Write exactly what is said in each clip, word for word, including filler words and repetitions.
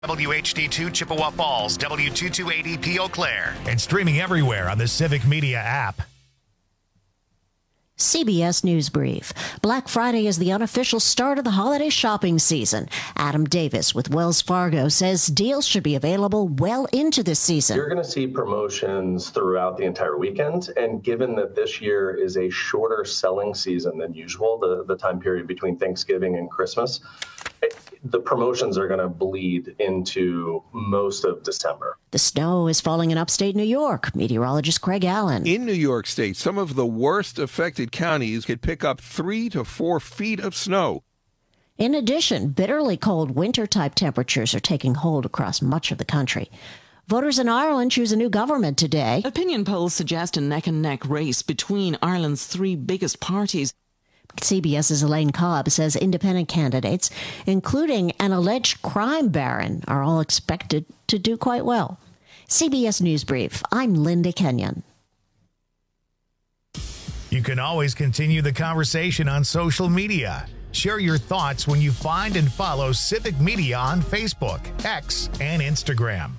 W H D two Chippewa Falls, W two two eight E P Eau Claire, and streaming everywhere on the Civic Media app. C B S News Brief. Black Friday is the unofficial start of the holiday shopping season. Adam Davis with Wells Fargo says deals should be available well into this season. You're going to see promotions throughout the entire weekend. And given that this year is a shorter selling season than usual, the, the time period between Thanksgiving and Christmas, it, the promotions are going to bleed into most of December. The snow is falling in upstate New York. Meteorologist Craig Allen. In New York State, some of the worst affected counties could pick up three to four feet of snow. In addition, bitterly cold winter-type temperatures are taking hold across much of the country. Voters in Ireland choose a new government today. Opinion polls suggest a neck-and-neck race between Ireland's three biggest parties. CBS's Elaine Cobb says independent candidates, including an alleged crime baron, are all expected to do quite well. C B S News Brief. I'm Linda Kenyon. You can always continue the conversation on social media. Share your thoughts when you find and follow Civic Media on Facebook, X, and Instagram.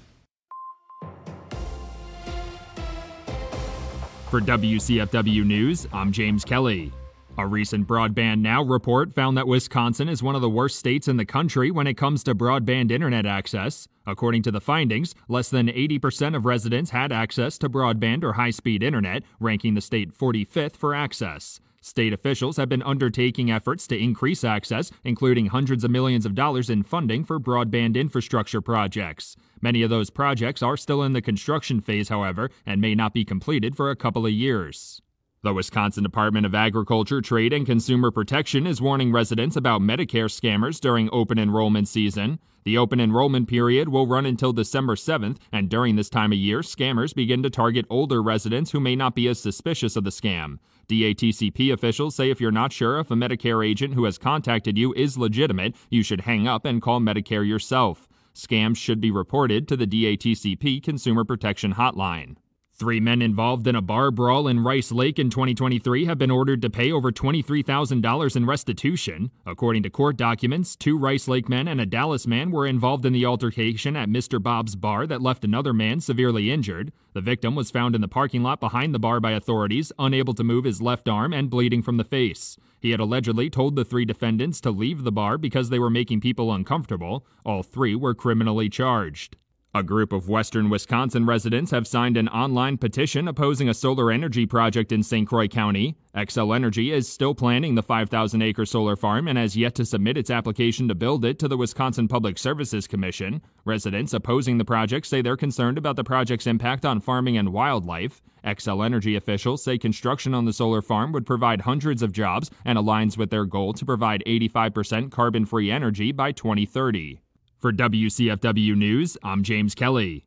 For W C F W News, I'm James Kelly. A recent Broadband Now report found that Wisconsin is one of the worst states in the country when it comes to broadband internet access. According to the findings, less than eighty percent of residents had access to broadband or high-speed internet, ranking the state forty-fifth for access. State officials have been undertaking efforts to increase access, including hundreds of millions of dollars in funding for broadband infrastructure projects. Many of those projects are still in the construction phase, however, and may not be completed for a couple of years. The Wisconsin Department of Agriculture, Trade, and Consumer Protection is warning residents about Medicare scammers during open enrollment season. The open enrollment period will run until December seventh, and during this time of year, scammers begin to target older residents who may not be as suspicious of the scam. D A T C P officials say if you're not sure if a Medicare agent who has contacted you is legitimate, you should hang up and call Medicare yourself. Scams should be reported to the D A T C P Consumer Protection Hotline. Three men involved in a bar brawl in Rice Lake in twenty twenty-three have been ordered to pay over twenty-three thousand dollars in restitution. According to court documents, two Rice Lake men and a Dallas man were involved in the altercation at Mister Bob's bar that left another man severely injured. The victim was found in the parking lot behind the bar by authorities, unable to move his left arm and bleeding from the face. He had allegedly told the three defendants to leave the bar because they were making people uncomfortable. All three were criminally charged. A group of western Wisconsin residents have signed an online petition opposing a solar energy project in Saint Croix County. Xcel Energy is still planning the five thousand acre solar farm and has yet to submit its application to build it to the Wisconsin Public Services Commission. Residents opposing the project say they're concerned about the project's impact on farming and wildlife. Xcel Energy officials say construction on the solar farm would provide hundreds of jobs and aligns with their goal to provide eighty-five percent carbon-free energy by twenty thirty. For W C F W News, I'm James Kelly.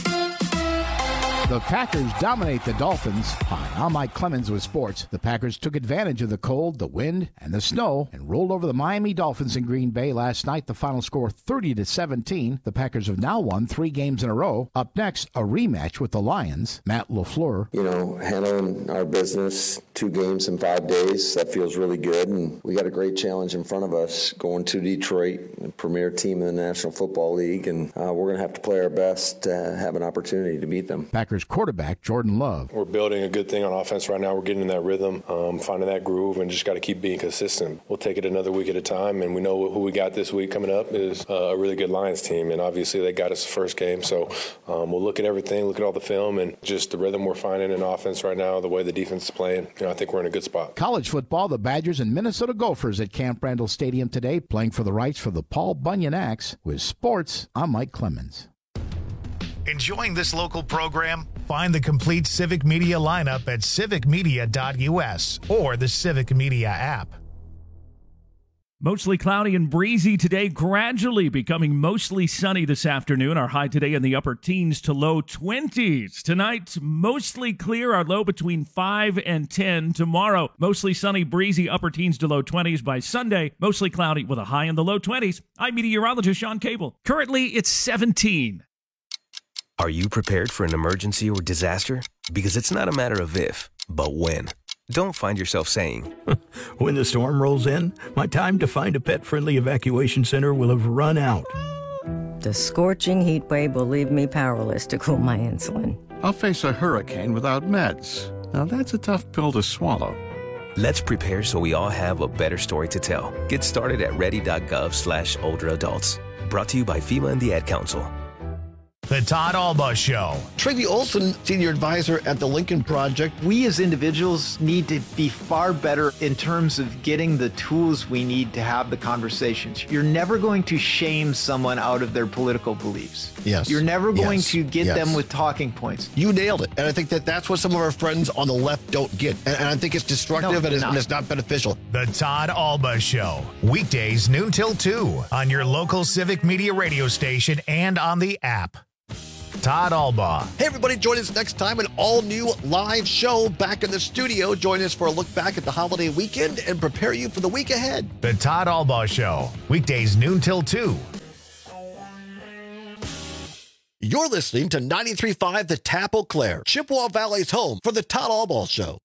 The Packers dominate the Dolphins. Hi, I'm Mike Clemens with sports. The Packers took advantage of the cold, the wind, and the snow and rolled over the Miami Dolphins in Green Bay last night. The final score thirty to seventeen. The Packers have now won three games in a row. Up next, a rematch with the Lions. Matt LaFleur. You know, handling our business, two games in five days, that feels really good. And we got a great challenge in front of us going to Detroit, the premier team in the National Football League. And uh, we're going to have to play our best to have an opportunity to beat them. Packers quarterback Jordan Love. We're building a good thing on offense right now. We're getting in that rhythm, um, finding that groove, and just got to keep being consistent. We'll take it another week at a time, and we know who we got this week coming up is uh, a really good Lions team, and obviously they got us the first game. So um, we'll look at everything, look at all the film, and just the rhythm we're finding in offense right now, the way the defense is playing. You know, I think we're in a good spot. College football, the Badgers and Minnesota Gophers at Camp Randall Stadium today, playing for the rights for the Paul Bunyan Axe. With sports, I'm Mike Clemens. Enjoying this local program? Find the complete Civic Media lineup at civic media dot u s or the Civic Media app. Mostly cloudy and breezy today, gradually becoming mostly sunny this afternoon. Our high today in the upper teens to low twenties. Tonight, mostly clear, our low between five and ten. Tomorrow, mostly sunny, breezy, upper teens to low twenties. By Sunday, mostly cloudy with a high in the low twenties. I'm meteorologist Sean Cable. Currently, it's seventeen. Are you prepared for an emergency or disaster? Because it's not a matter of if, but when. Don't find yourself saying, when the storm rolls in, my time to find a pet-friendly evacuation center will have run out. The scorching heat wave will leave me powerless to cool my insulin. I'll face a hurricane without meds. Now that's a tough pill to swallow. Let's prepare so we all have a better story to tell. Get started at ready.gov slash older adults. Brought to you by FEMA and the Ad Council. The Todd Alba Show. Tracy Olson, Senior Advisor at the Lincoln Project. We as individuals need to be far better in terms of getting the tools we need to have the conversations. You're never going to shame someone out of their political beliefs. Yes. You're never going yes. to get yes. them with talking points. You nailed it. And I think that that's what some of our friends on the left don't get. And, and I think it's destructive no, and, it's, and it's not beneficial. The Todd Alba Show. Weekdays noon till two on your local Civic Media radio station and on the app. Todd Alba. Hey, everybody, join us next time, an all-new live show back in the studio. Join us for a look back at the holiday weekend and prepare you for the week ahead. The Todd Alba Show, weekdays noon till two. You're listening to ninety-three point five The Tap Eau Claire, Chippewa Valley's home for the Todd Alba Show.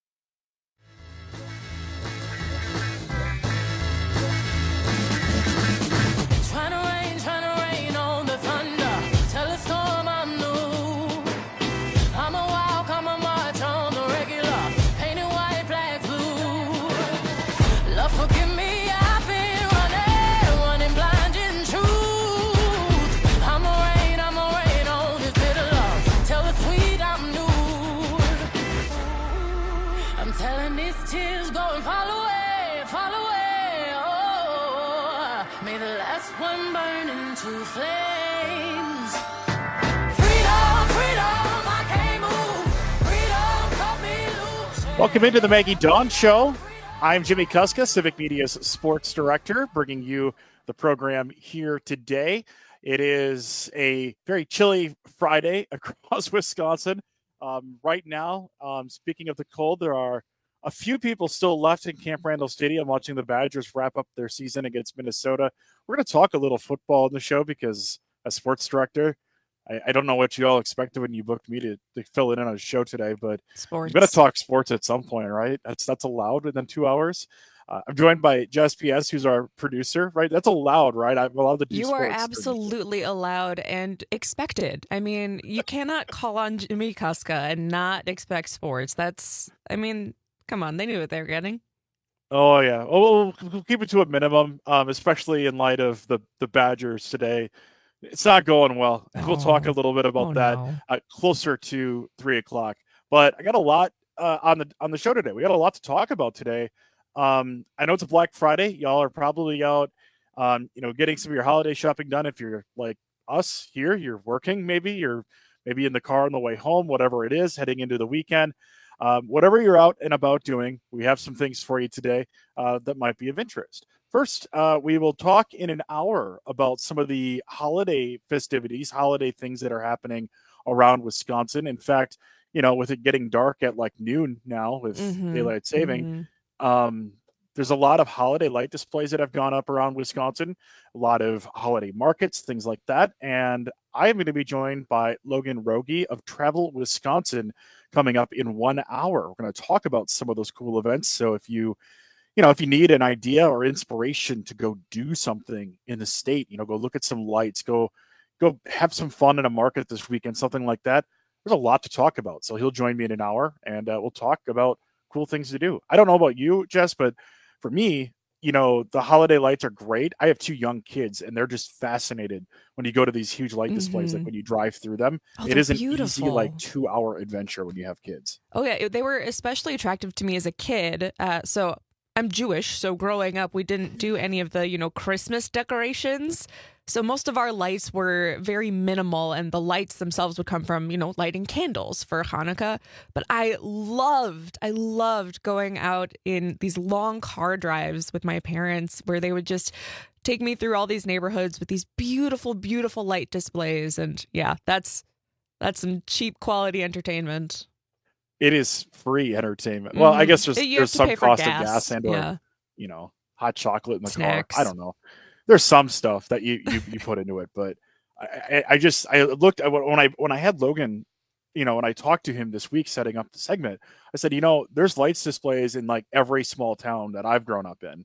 Welcome into the Maggie Dawn Show. I'm Jimmy Kuska, Civic Media's sports director, bringing you the program here today. It is a very chilly Friday across Wisconsin. Um, right now, um, speaking of the cold, there are a few people still left in Camp Randall Stadium watching the Badgers wrap up their season against Minnesota. We're going to talk a little football in the show because as sports director, I, I don't know what you all expected when you booked me to, to fill it in on a show today, but sports. We're going to talk sports at some point, right? That's that's allowed within two hours. Uh, I'm joined by Jess P S, who's our producer, right? That's allowed, right? I'm allowed to do You sports. are absolutely allowed and expected. I mean, you cannot call on Jimmy Kuska and not expect sports. That's, I mean, come on. They knew what they were getting. Oh, yeah. Oh, we'll, we'll keep it to a minimum, um, especially in light of the, the Badgers today. It's not going well. Oh. We'll talk a little bit about oh, that no. uh, closer to three o'clock. But I got a lot uh, on the on the show today. We got a lot to talk about today. Um, I know it's a Black Friday. Y'all are probably out, um, you know, getting some of your holiday shopping done. If you're like us here, you're working. Maybe you're maybe in the car on the way home. Whatever it is, heading into the weekend. Um, whatever you're out and about doing, we have some things for you today uh, that might be of interest. First, uh, we will talk in an hour about some of the holiday festivities, holiday things that are happening around Wisconsin. In fact, you know, with it getting dark at like noon now with Mhm, daylight saving, mhm. um, there's a lot of holiday light displays that have gone up around Wisconsin, a lot of holiday markets, things like that. And I am going to be joined by Logan Rogie of Travel Wisconsin coming up in one hour. We're going to talk about some of those cool events. So if you You know, if you need an idea or inspiration to go do something in the state, you know, go look at some lights, go, go have some fun in a market this weekend, something like that. There's a lot to talk about. So he'll join me in an hour and uh, we'll talk about cool things to do. I don't know about you, Jess, but for me, you know, the holiday lights are great. I have two young kids and they're just fascinated when you go to these huge light displays, Mhm. like when you drive through them. Oh, it they're is an easy, beautiful. like two hour adventure when you have kids. Oh, yeah. They were especially attractive to me as a kid. Uh, so I'm Jewish, so growing up, we didn't do any of the, you know, Christmas decorations. So most of our lights were very minimal, and the lights themselves would come from, you know, lighting candles for Hanukkah. But I loved, I loved going out in these long car drives with my parents where they would just take me through all these neighborhoods with these beautiful, beautiful light displays. And yeah, that's that's some cheap quality entertainment. It is free entertainment. Well, I guess there's You have there's to some pay for cost gas, of gas and yeah. or you know hot chocolate in the Snacks. car. I don't know. There's some stuff that you you, you put into it, but I, I, I just I looked at when I when I had Logan, you know, when I talked to him this week setting up the segment, I said, you know, there's lights displays in like every small town that I've grown up in.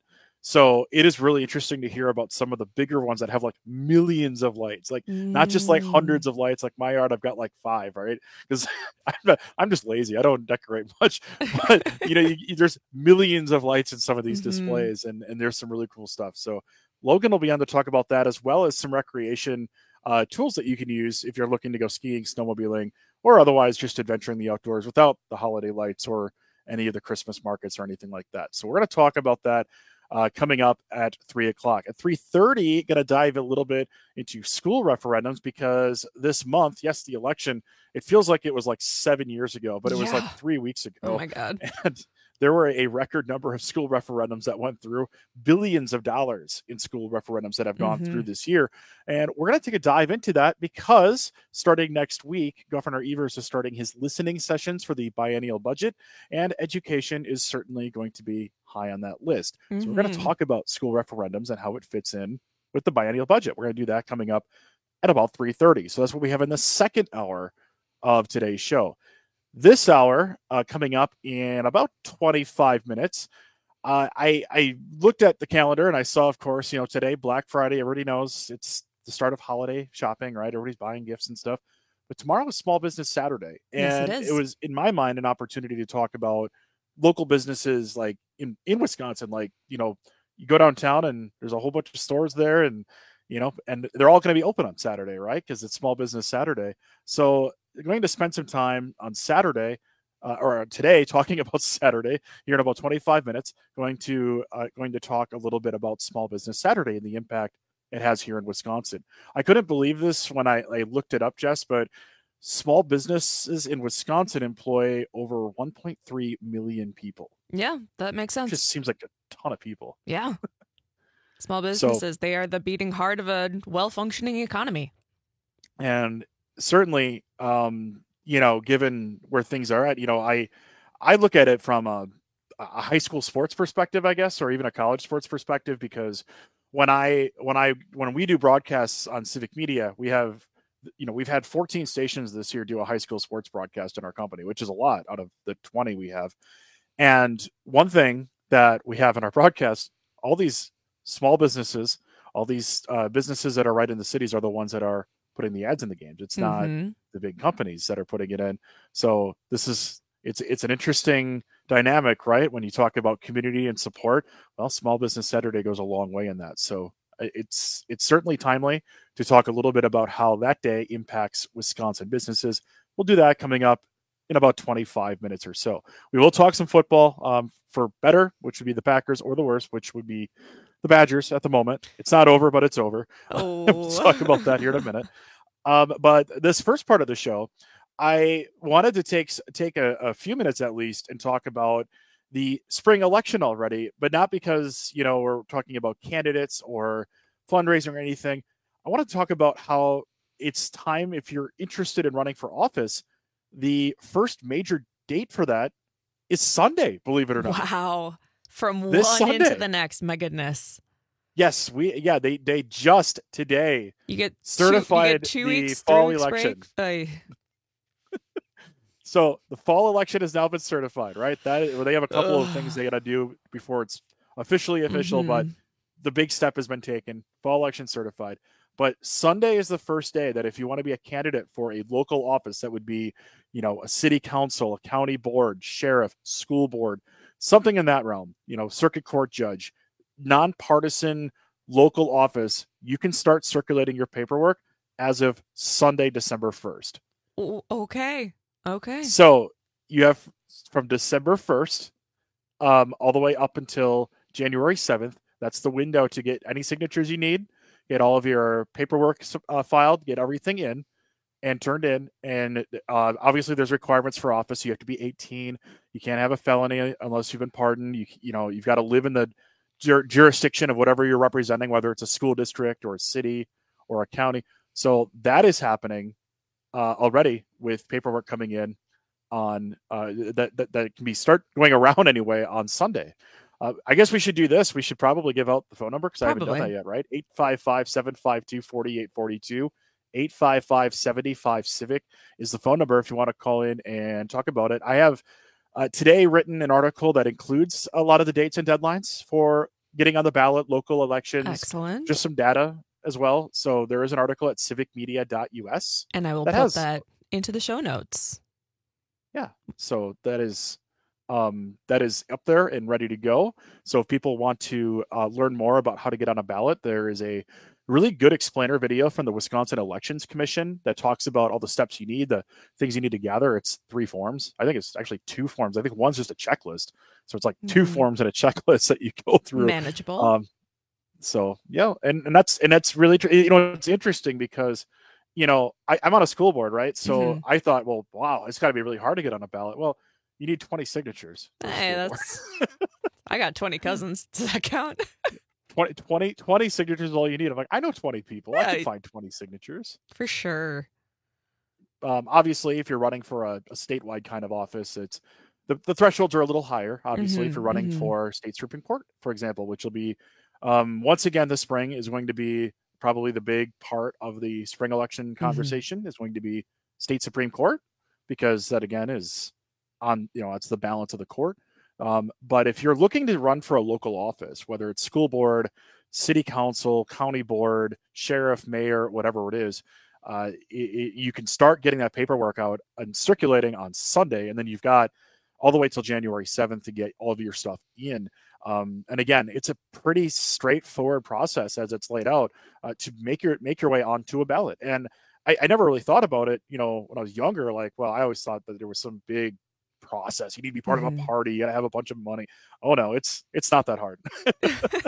So it is really interesting to hear about some of the bigger ones that have like millions of lights, like mm. not just like hundreds of lights. Like my yard, I've got like five, right? Because I'm, I'm just lazy. I don't decorate much, but you know, you, you, there's millions of lights in some of these mm-hmm. displays, and, and there's some really cool stuff. So Logan will be on to talk about that, as well as some recreation uh, tools that you can use if you're looking to go skiing, snowmobiling, or otherwise just adventuring the outdoors without the holiday lights or any of the Christmas markets or anything like that. So we're going to talk about that Uh, coming up at three o'clock. At three thirty, going to dive a little bit into school referendums, because this month, yes, the election, it feels like it was like seven years ago, but it yeah. was like three weeks ago. Oh my God. And there were a record number of school referendums that went through, billions of dollars in school referendums that have gone mm-hmm. through this year. And we're going to take a dive into that, because starting next week, Governor Evers is starting his listening sessions for the biennial budget, and education is certainly going to be high on that list. Mm-hmm. So we're going to talk about school referendums and how it fits in with the biennial budget. We're going to do that coming up at about three thirty. So that's what we have in the second hour of today's show. This hour, uh, coming up in about twenty-five minutes, uh, I, I looked at the calendar and I saw, of course, you know, today, Black Friday, everybody knows it's the start of holiday shopping, right? Everybody's buying gifts and stuff. But tomorrow is Small Business Saturday. And yes, it is. It was, in my mind, an opportunity to talk about local businesses like in, in Wisconsin. Like, you know, you go downtown and there's a whole bunch of stores there, and, you know, and they're all going to be open on Saturday, right? Because it's Small Business Saturday. So going to spend some time on Saturday uh, or today talking about Saturday here in about twenty-five minutes, going to uh, going to talk a little bit about Small Business Saturday and the impact it has here in Wisconsin. I couldn't believe this when I, I looked it up, Jess, but small businesses in Wisconsin employ over one point three million people. Yeah, that makes sense. It just seems like a ton of people. Yeah. Small businesses, so, they are the beating heart of a well-functioning economy. And certainly, um, you know, given where things are at, you know, I, I look at it from a, a high school sports perspective, I guess, or even a college sports perspective, because when I, when I, when we do broadcasts on Civic Media, we have, you know, we've had fourteen stations this year do a high school sports broadcast in our company, which is a lot out of the twenty we have. And one thing that we have in our broadcast, all these small businesses, all these uh, businesses that are right in the cities are the ones that are putting the ads in the games. It's not mm-hmm. the big companies that are putting it in. So this is, it's, it's an interesting dynamic, right? When you talk about community and support, well, Small Business Saturday goes a long way in that. So it's, it's certainly timely to talk a little bit about how that day impacts Wisconsin businesses. We'll do that coming up in about twenty-five minutes or so. We will talk some football um, for better, which would be the Packers, or the worst, which would be the Badgers at the moment. It's not over, but it's over. Oh. We'll talk about that here in a minute. Um, but this first part of the show, I wanted to take take a, a few minutes at least and talk about the spring election already, but not because, you know, we're talking about candidates or fundraising or anything. I want to talk about how it's time, if you're interested in running for office, the first major date for that is Sunday, believe it or not. Wow. From This one Sunday. into the next. My goodness. Yes, we yeah, they they just today You get certified two, you get two the weeks, fall three weeks election. break. Aye. So the fall election has now been certified, right? That well, they have a couple of things they got to do before it's officially official, Mhm. but the big step has been taken. Fall election certified. But Sunday is the first day that if you want to be a candidate for a local office, that would be, you know, a city council, a county board, sheriff, school board, something in that realm, you know, circuit court judge, nonpartisan local office, you can start circulating your paperwork as of Sunday, December first. O- Okay. Okay. So you have from December first um, all the way up until January seventh. That's the window to get any signatures you need, get all of your paperwork uh, filed, get everything in and turned in. And uh, obviously there's requirements for office. You have to be eighteen. You can't have a felony unless you've been pardoned. You, you know, you've got to live in the jur- jurisdiction of whatever you're representing, whether it's a school district or a city or a county. So that is happening uh, already with paperwork coming in on uh, that, that, that can be start going around anyway on Sunday. Uh, I guess we should do this. We should probably give out the phone number because I haven't done Probably. that yet, right? eight five five, seven five two, four eight four two. eight five five, seven five, civic is the phone number if you want to call in and talk about it. I have uh, today written an article that includes a lot of the dates and deadlines for getting on the ballot, local elections. Excellent. Just some data as well. So there is an article at civic media dot U S. And I will that put has, that into the show notes. Yeah. So that is um, that is up there and ready to go. So if people want to uh, learn more about how to get on a ballot, there is a really good explainer video from the Wisconsin Elections Commission that talks about all the steps you need, the things you need to gather. It's three forms. I think it's actually two forms. I think one's just a checklist. So it's like mm-hmm. two forms and a checklist that you go through. Manageable. Um, so yeah, and, and that's and that's really you know it's interesting because you know I, I'm on a school board, right? So mm-hmm. I thought, well, wow, it's got to be really hard to get on a ballot. Well, you need twenty signatures. Hey, that's. I got twenty cousins. Does that count? twenty, twenty, twenty signatures is all you need. I'm like, I know twenty people. Yeah, I can find twenty signatures. For sure. Um, obviously, if you're running for a, a statewide kind of office, it's the, the thresholds are a little higher, obviously, mm-hmm, if you're running mm-hmm. for state Supreme Court, for example, which will be, um, once again, this spring is going to be probably the big part of the spring election conversation mm-hmm. is going to be state Supreme Court, because that, again, is on, you know, it's the balance of the court. Um, but if you're looking to run for a local office, whether it's school board, city council, county board, sheriff, mayor, whatever it is, uh, it, it, you can start getting that paperwork out and circulating on Sunday. And then you've got all the way till January seventh to get all of your stuff in. Um, and again, it's a pretty straightforward process as it's laid out uh, to make your, make your way onto a ballot. And I, I never really thought about it, you know, when I was younger, like, well, I always thought that there was some big process. You need to be part mm-hmm. of a party. You gotta have a bunch of money. Oh no, it's it's not that hard. I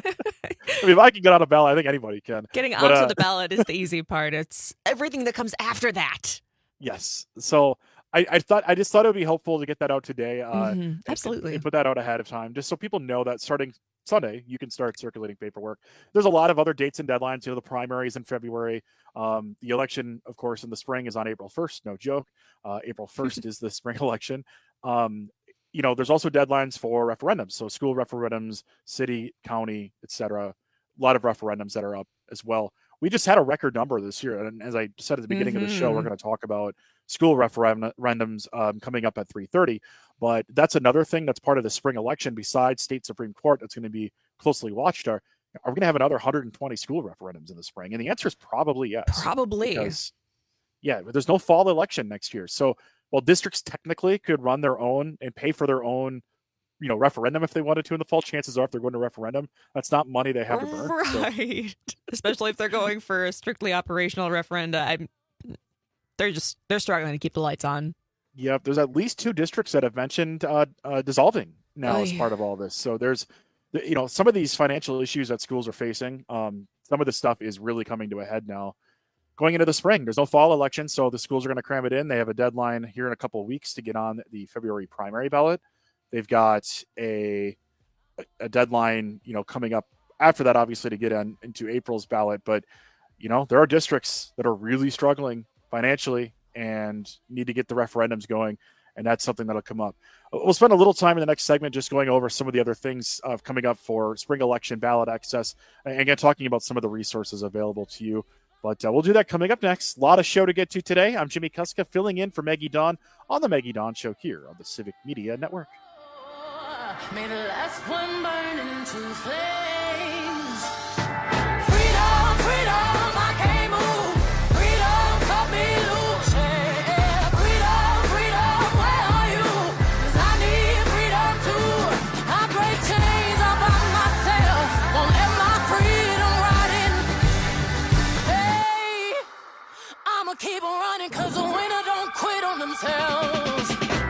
mean, if I can get on a ballot, I think anybody can. Getting but, onto uh, the ballot is the easy part. It's everything that comes after that. Yes. So I, I thought I just thought it would be helpful to get that out today. Uh, mm-hmm. Absolutely. And, and put that out ahead of time, just so people know that starting Sunday, you can start circulating paperwork. There's a lot of other dates and deadlines. You know, the primaries in February. Um, the election, of course, in the spring is on April first. No joke. Uh, April first is the spring election. Um, you know, there's also deadlines for referendums. So school referendums, city, county, et cetera. A lot of referendums that are up as well. We just had a record number this year. And as I said at the beginning mm-hmm. of the show, we're going to talk about school referendums um, coming up at three thirty. But that's another thing that's part of the spring election besides state Supreme Court that's going to be closely watched. Are, are we going to have another one hundred twenty school referendums in the spring? And the answer is probably yes. Probably. Because, yeah, there's no fall election next year. So while districts technically could run their own and pay for their own, you know, referendum if they wanted to in the fall, chances are if they're going to referendum, that's not money they have to burn. Right. So. Especially if they're going for a strictly operational referenda. I'm, they're just, they're struggling to keep the lights on. Yep. There's at least two districts that have mentioned uh, uh, dissolving now oh, as yeah. part of all this. So there's, you know, some of these financial issues that schools are facing. Um, some of this stuff is really coming to a head now. Going into the spring, there's no fall election, so the schools are going to cram it in. They have a deadline here in a couple of weeks to get on the February primary ballot. They've got a a deadline, you know, coming up after that, obviously, to get on into April's ballot. But, you know, there are districts that are really struggling financially and need to get the referendums going, and that's something that'll come up. We'll spend a little time in the next segment just going over some of the other things uh, coming up for spring election ballot access, and again, talking about some of the resources available to you. But uh, we'll do that coming up next. A lot of show to get to today. I'm Jimmy Kuska, filling in for Maggie Dawn on the Maggie Dawn Show here on the Civic Media Network. May the last one burn into flames. Freedom, freedom, I can't move. Freedom, cut me loose. Yeah. Freedom, freedom, where are you? 'Cause I need freedom too. I break chains all by myself. Won't let my freedom rot in. Hey, I'ma keep on running 'cause the winner don't quit on themselves.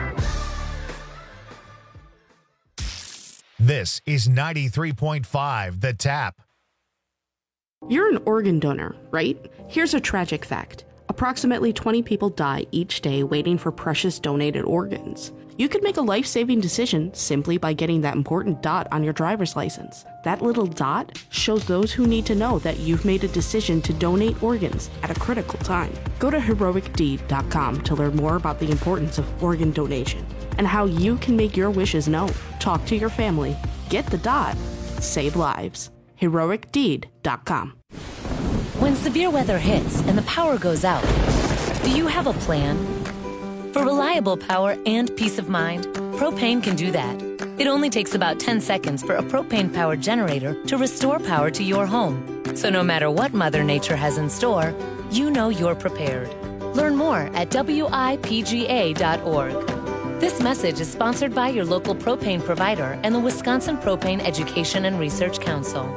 This is ninety-three point five The Tap. You're an organ donor, right? Here's a tragic fact. Approximately twenty people die each day waiting for precious donated organs. You could make a life-saving decision simply by getting that important dot on your driver's license. That little dot shows those who need to know that you've made a decision to donate organs at a critical time. Go to heroic deed dot com to learn more about the importance of organ donation and how you can make your wishes known. Talk to your family. Get the dot. Save lives. heroic deed dot com. When severe weather hits and the power goes out, do you have a plan? For reliable power and peace of mind, Propane can do that. It only takes about ten seconds for a propane-powered generator to restore power to your home. So no matter what Mother Nature has in store, you know you're prepared. Learn more at W I P G A dot org. This message is sponsored by your local propane provider and the Wisconsin Propane Education and Research Council.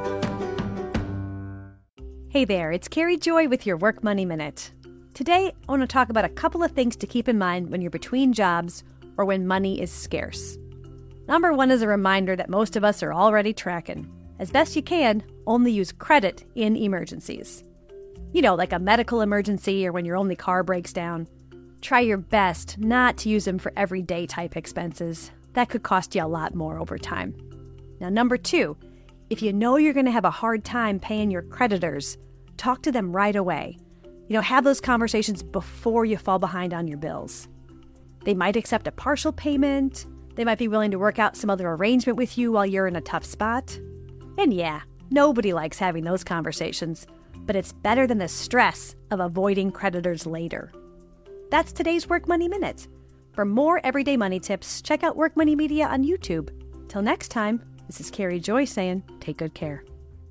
Hey there, it's Carrie Joy with your Work Money Minute. Today, I want to talk about a couple of things to keep in mind when you're between jobs or when money is scarce. Number one is a reminder that most of us are already tracking. As best you can, only use credit in emergencies. You know, like a medical emergency or when your only car breaks down. Try your best not to use them for everyday type expenses. That could cost you a lot more over time. Now, number two, if you know you're going to have a hard time paying your creditors, talk to them right away. You know, have those conversations before you fall behind on your bills. They might accept a partial payment. They might be willing to work out some other arrangement with you while you're in a tough spot. And yeah, nobody likes having those conversations, but it's better than the stress of avoiding creditors later. That's today's Work Money Minute. For more everyday money tips, check out Work Money Media on YouTube. Till next time, this is Carrie Joy saying, take good care.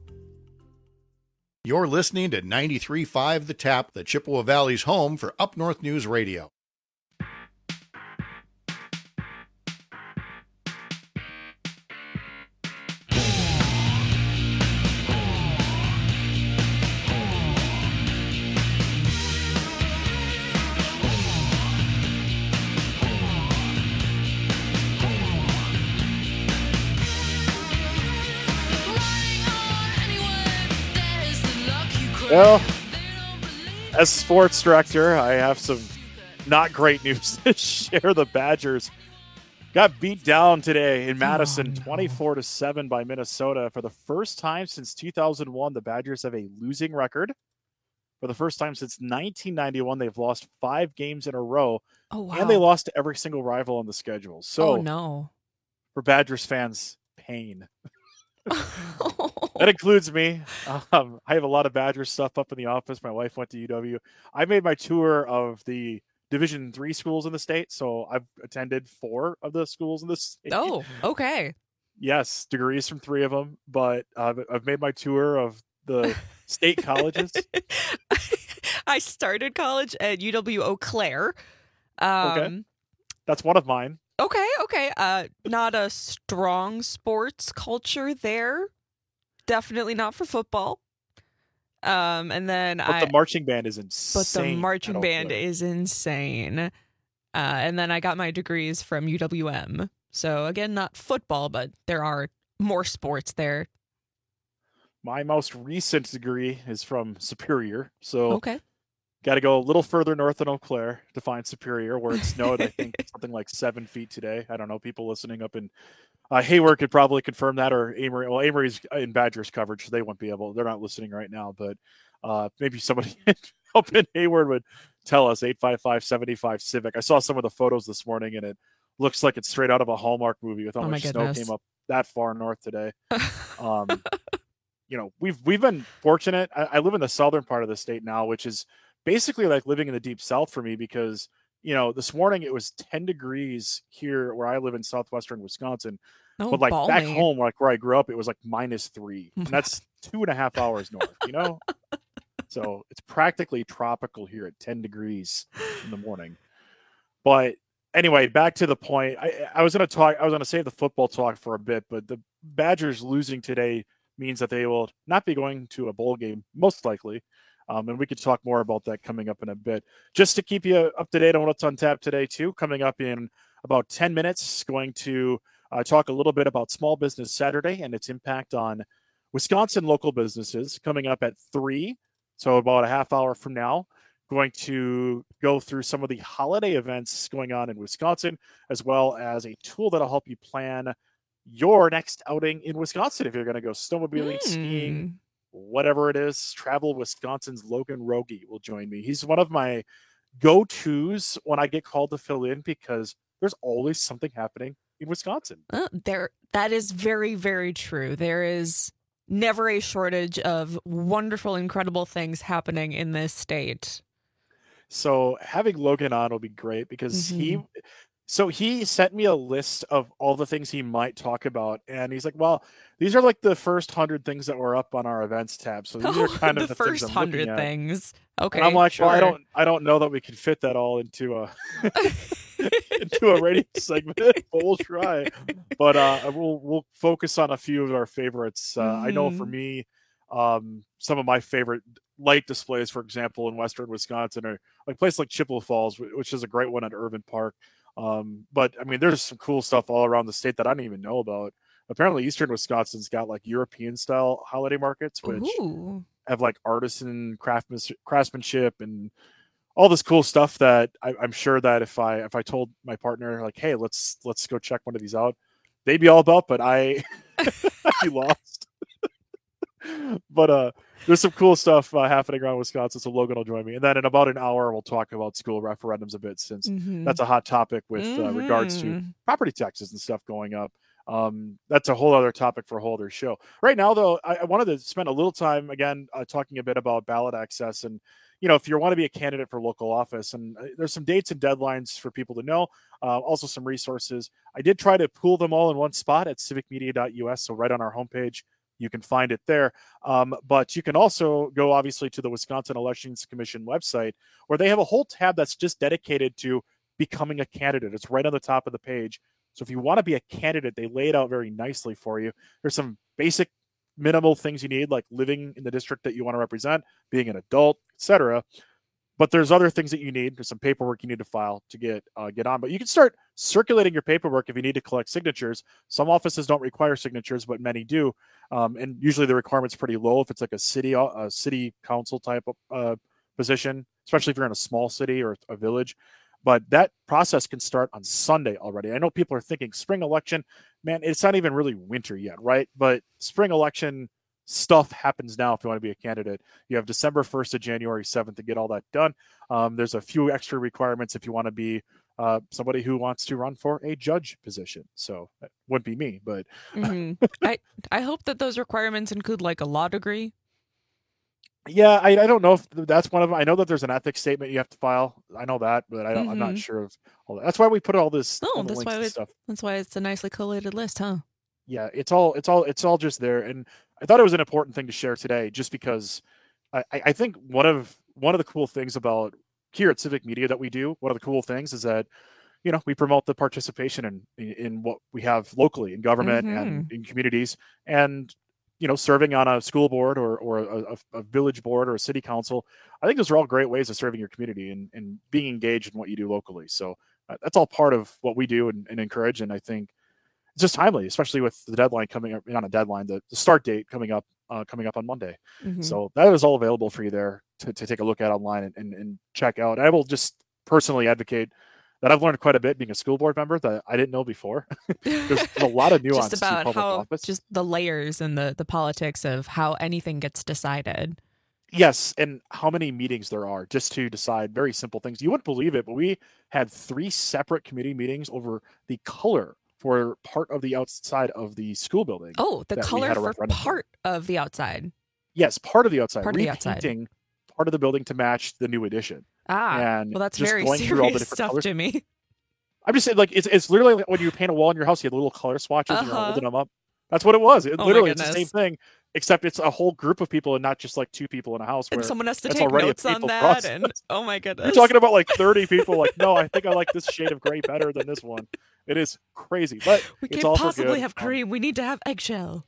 You're listening to ninety-three point five The Tap, the Chippewa Valley's home for Up North News Radio. Well, as sports director, I have some not great news to share. The Badgers got beat down today in Madison, oh, no. twenty-four to seven by Minnesota. For the first time since two thousand one, the Badgers have a losing record. For the first time since nineteen ninety-one, they've lost five games in a row. Oh, wow. And they lost to every single rival on the schedule. So, oh, no. For Badgers fans, pain. That includes me. Um, I have a lot of Badgers stuff up in the office. My wife went to U W. I made my tour of the Division three schools in the state, so I've attended four of the schools in the state. Oh, okay. Yes, degrees from three of them, but uh, I've made my tour of the state colleges. I started college at U W Eau Claire. Um, okay. That's one of mine. Okay, okay. Uh, not a strong sports culture there. Definitely not for football. Um, and then but I. the marching band is insane. But the marching band is insane. Uh, and then I got my degrees from U W M. So again, not football, but there are more sports there. My most recent degree is from Superior. So okay. Got to go a little further north than Eau Claire to find Superior, where it snowed, I think, something like seven feet today. I don't know. People listening up in uh, Hayward could probably confirm that, or Amory. Well, Amory's in Badgers coverage, so they won't be able. They're not listening right now, but uh, maybe somebody up in Hayward would tell us. eight five five, seven five, Civic. I saw some of the photos this morning, and it looks like it's straight out of a Hallmark movie with how oh much snow goodness. came up that far north today. um, you know, we've we've been fortunate. I, I live in the southern part of the state now, which is basically like living in the deep south for me, because, you know, this morning it was ten degrees here where I live in southwestern Wisconsin. Oh, but like balmy. back home, like where I grew up, it was like minus three. And that's two and a half hours north, you know? So it's practically tropical here at ten degrees in the morning. But anyway, back to the point. I, I was going to talk, I was going to save the football talk for a bit, but the Badgers losing today means that they will not be going to a bowl game, most likely. Um, and we could talk more about that coming up in a bit. Just to keep you up to date on what's on tap today, too, coming up in about ten minutes, going to uh, talk a little bit about Small Business Saturday and its impact on Wisconsin local businesses, coming up at three, so about a half hour from now. Going to go through some of the holiday events going on in Wisconsin, as well as a tool that'll help you plan your next outing in Wisconsin if you're going to go snowmobiling, mm. skiing, whatever it is. Travel Wisconsin's Logan Rogie will join me. He's one of my go-tos when I get called to fill in, because there's always something happening in Wisconsin. Uh, there, that is very, very true. There is never a shortage of wonderful, incredible things happening in this state. So having Logan on will be great, because mm-hmm. he So he sent me a list of all the things he might talk about, and he's like, "Well, these are like the first hundred things that were up on our events tab. So these Oh, are kind of the the, first things I'm looking hundred at." things. Okay, And I'm like, sure. "Well, I don't, I don't know that we can fit that all into a into a radio segment, but we'll try. But uh, we'll we'll focus on a few of our favorites. Uh, I know for Mhm. me, um, some of my favorite light displays, for example, in Western Wisconsin, are like a place like Chippewa Falls, wh- which is a great one at Irvin Park. Um, but I mean, there's some cool stuff all around the state that I didn't even know about. Apparently, Eastern Wisconsin's got like European style holiday markets, which Ooh. have like artisan craftsmanship, craftsmanship and all this cool stuff that I, I'm sure that if I if I told my partner like, hey, let's let's go check one of these out, they'd be all about. But I I'd be lost. But uh, there's some cool stuff uh, happening around Wisconsin, so Logan will join me. And then in about an hour, we'll talk about school referendums a bit, since Mhm. that's a hot topic with uh, regards to Mhm. property taxes and stuff going up. Um, that's a whole other topic for a whole other show. Right now, though, I, I wanted to spend a little time again uh, talking a bit about ballot access. And you know, if you want to be a candidate for local office, and uh, there's some dates and deadlines for people to know. Uh, also, some resources. I did try to pool them all in one spot at civic media dot U S. So right on our homepage, you can find it there. Um, but you can also go, obviously, to the Wisconsin Elections Commission website, where they have a whole tab that's just dedicated to becoming a candidate. It's right on the top of the page. So if you want to be a candidate, they lay it out very nicely for you. There's some basic minimal things you need, like living in the district that you want to represent, being an adult, et cetera. But there's other things that you need. There's some paperwork you need to file to get uh, get on. But you can start circulating your paperwork if you need to collect signatures. Some offices don't require signatures, but many do. Um, and usually the requirement's pretty low if it's like a city a city council type of uh, position, especially if you're in a small city or a village. But that process can start on Sunday already. I know people are thinking spring election, man, it's not even really winter yet, right? But spring election stuff happens now if you want to be a candidate. You have December first to January seventh to get all that done. Um, there's a few extra requirements if you want to be uh, somebody who wants to run for a judge position. So that wouldn't be me, but Mhm. I I hope that those requirements include like a law degree. yeah, I, I don't know if that's one of them. I know that there's an ethics statement you have to file. I know that, but I don't, I'm not Mhm. sure of all that. That's why we put all this. No, all the that's links why and it, stuff. that's why it's a nicely collated list, huh? Yeah, it's all it's all it's all just there. And I thought it was an important thing to share today, just because I, I I think one of one of the cool things about here at Civic Media that we do, one of the cool things is that, you know, we promote the participation in in, in what we have locally in government and in communities, and you know, serving on a school board or or a, a, a village board or a city council. I think those are all great ways of serving your community and, and being engaged in what you do locally. So uh, that's all part of what we do and, and encourage. And I think it's just timely, especially with the deadline coming up, not a deadline, the, the start date coming up, uh, coming up on Monday. Mhm. So that is all available for you there to, to take a look at online and, and, and check out. I will just personally advocate that I've learned quite a bit being a school board member that I didn't know before. There's, there's a lot of nuance Just to about public how office. just the layers and the the politics of how anything gets decided. Yes, and how many meetings there are just to decide very simple things. You wouldn't believe it, but we had three separate committee meetings over the color for part of the outside of the school building. Oh, the that we color had a for referendum for. part of the outside. Yes, part of the outside. Part of the outside. Repainting part of the building to match the new addition. Ah, and well, that's just very going through all the serious different stuff, colors. Jimmy. I'm just saying, like, it's it's literally like when you paint a wall in your house, you have the little color swatches and you're Uh-huh. holding them up. That's what it was. It Oh my literally, it's the same goodness. thing, except it's a whole group of people and not just like two people in a house. And where someone has to that's take already a notes on painful that. process. And oh my goodness, You're talking about like thirty people. Like, no, I think I like this shade of gray better than this one. It is crazy, but we it's can't all for possibly good. have cream. We need to have eggshell.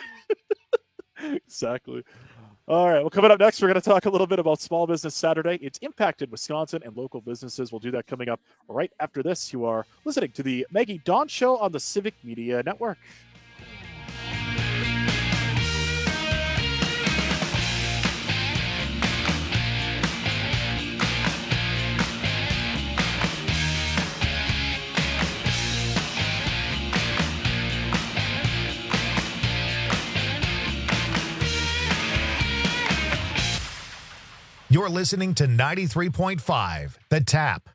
Exactly. All right. Well, coming up next, we're going to talk a little bit about Small Business Saturday. It's impacted Wisconsin and local businesses. We'll do that coming up right after this. You are listening to the Maggie Dawn Show on the Civic Media Network. You're listening to ninety-three point five, The Tap.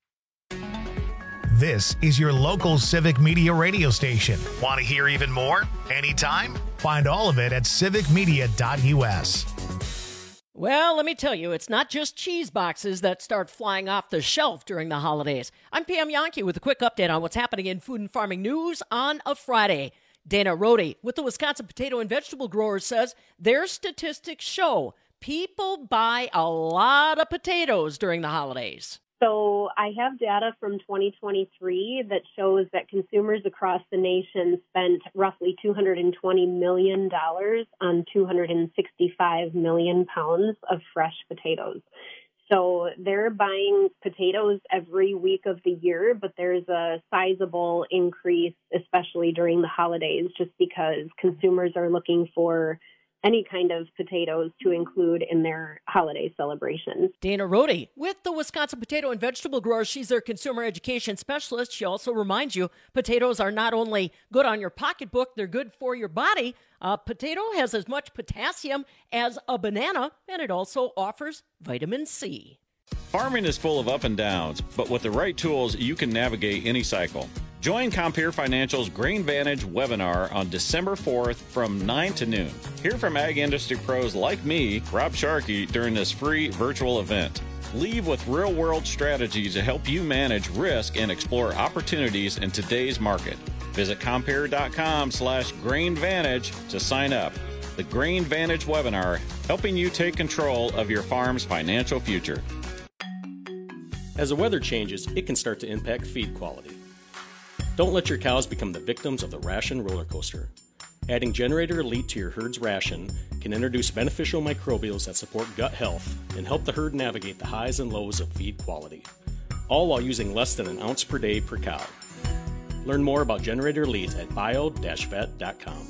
This is your local Civic Media radio station. Want to hear even more? Anytime? Find all of it at civic media dot U S. Well, let me tell you, it's not just cheese boxes that start flying off the shelf during the holidays. I'm Pam Yankee with a quick update on what's happening in food and farming news on a Friday. Dana Rohde with the Wisconsin Potato and Vegetable Growers says their statistics show people buy a lot of potatoes during the holidays. So I have data from twenty twenty-three that shows that consumers across the nation spent roughly two hundred twenty million dollars on two hundred sixty-five million pounds of fresh potatoes. So they're buying potatoes every week of the year, but there's a sizable increase, especially during the holidays, just because consumers are looking for any kind of potatoes to include in their holiday celebrations. Dana Rohde with the Wisconsin Potato and Vegetable Growers. She's their consumer education specialist. She also reminds you potatoes are not only good on your pocketbook, they're good for your body. A potato has as much potassium as a banana, and it also offers vitamin C. Farming is full of up and downs, but with the right tools, you can navigate any cycle. Join Compeer Financial's Grain Vantage webinar on December fourth from nine to noon. Hear from ag industry pros like me, Rob Sharkey, during this free virtual event. Leave with real-world strategies to help you manage risk and explore opportunities in today's market. Visit Compeer.com slash Grain Vantage to sign up. The Grain Vantage webinar, helping you take control of your farm's financial future. As the weather changes, it can start to impact feed quality. Don't let your cows become the victims of the ration roller coaster. Adding Generator Elite to your herd's ration can introduce beneficial microbials that support gut health and help the herd navigate the highs and lows of feed quality, all while using less than an ounce per day per cow. Learn more about Generator Elite at bio dash vet dot com.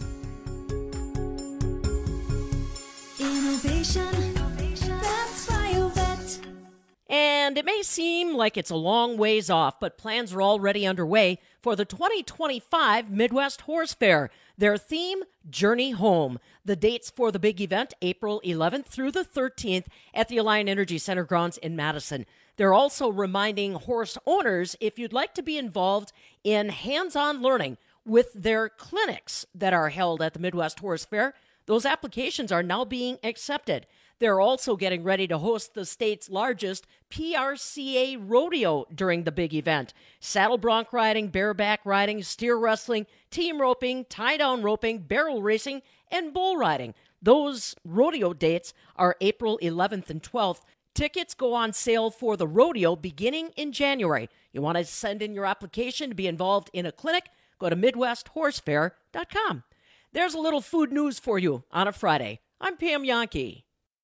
Innovation, that's BioVet. And it may seem like it's a long ways off, but plans are already underway for the twenty twenty-five Midwest Horse Fair. Their theme, Journey Home. The dates for the big event, April eleventh through the thirteenth at the Alliant Energy Center grounds in Madison. They're also reminding horse owners if you'd like to be involved in hands-on learning with their clinics that are held at the Midwest Horse Fair, those applications are now being accepted. They're also getting ready to host the state's largest P R C A rodeo during the big event. Saddle bronc riding, bareback riding, steer wrestling, team roping, tie-down roping, barrel racing, and bull riding. Those rodeo dates are April eleventh and twelfth. Tickets go on sale for the rodeo beginning in January. You want to send in your application to be involved in a clinic? Go to midwest horse fair dot com. There's a little food news for you on a Friday. I'm Pam Yankee.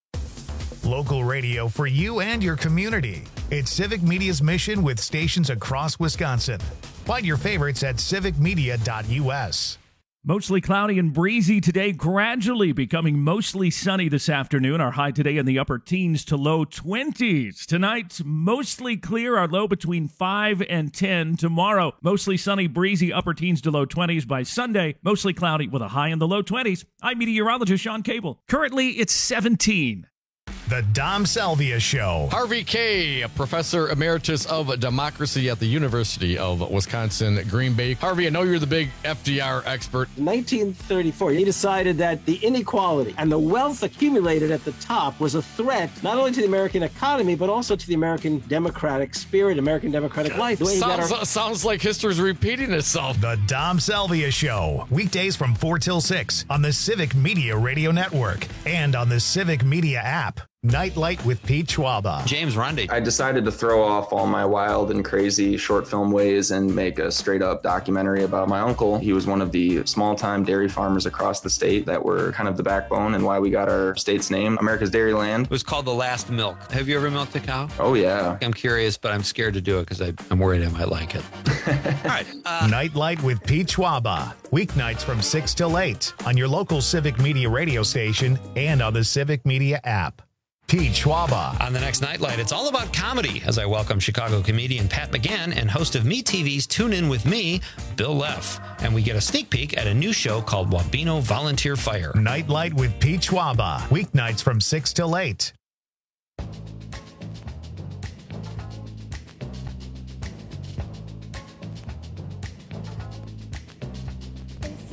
Local radio for you and your community. It's Civic Media's mission with stations across Wisconsin. Find your favorites at civic media dot u s. Mostly cloudy and breezy today, gradually becoming mostly sunny this afternoon. Our high today in the upper teens to low twenties. Tonight, mostly clear, our low between five and ten. Tomorrow, mostly sunny, breezy, upper teens to low twenties. By Sunday, mostly cloudy with a high in the low twenties. I'm meteorologist Sean Cable. Currently, it's seventeen. The Dom Salvia Show. Harvey Kaye, a professor emeritus of democracy at the University of Wisconsin, Green Bay. Harvey, I know you're the big F D R expert. nineteen thirty-four, he decided that the inequality and the wealth accumulated at the top was a threat not only to the American economy, but also to the American democratic spirit, American democratic life. The way he got Sounds, our- sounds like history's repeating itself. The Dom Salvia Show. Weekdays from four till six on the Civic Media Radio Network and on the Civic Media app. Nightlight with Pete Schwaba. James Rundy. I decided to throw off all my wild and crazy short film ways and make a straight up documentary about my uncle. He was one of the small time dairy farmers across the state that were kind of the backbone and why we got our state's name, America's Dairy Land. It was called The Last Milk. Have you ever milked a cow? Oh, yeah. I'm curious, but I'm scared to do it because I'm worried I might like it. All right. Uh, Nightlight with Pete Schwaba. Weeknights from six till eight on your local Civic Media radio station and on the Civic Media app. Pete Schwaba. On the next Nightlight, it's all about comedy as I welcome Chicago comedian Pat McGann and host of MeTV's Tune In With Me, Bill Leff. And we get a sneak peek at a new show called Wabeno Volunteer Fire. Nightlight with Pete Schwaba. Weeknights from six till eight.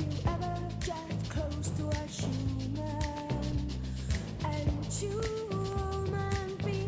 Close to a human and you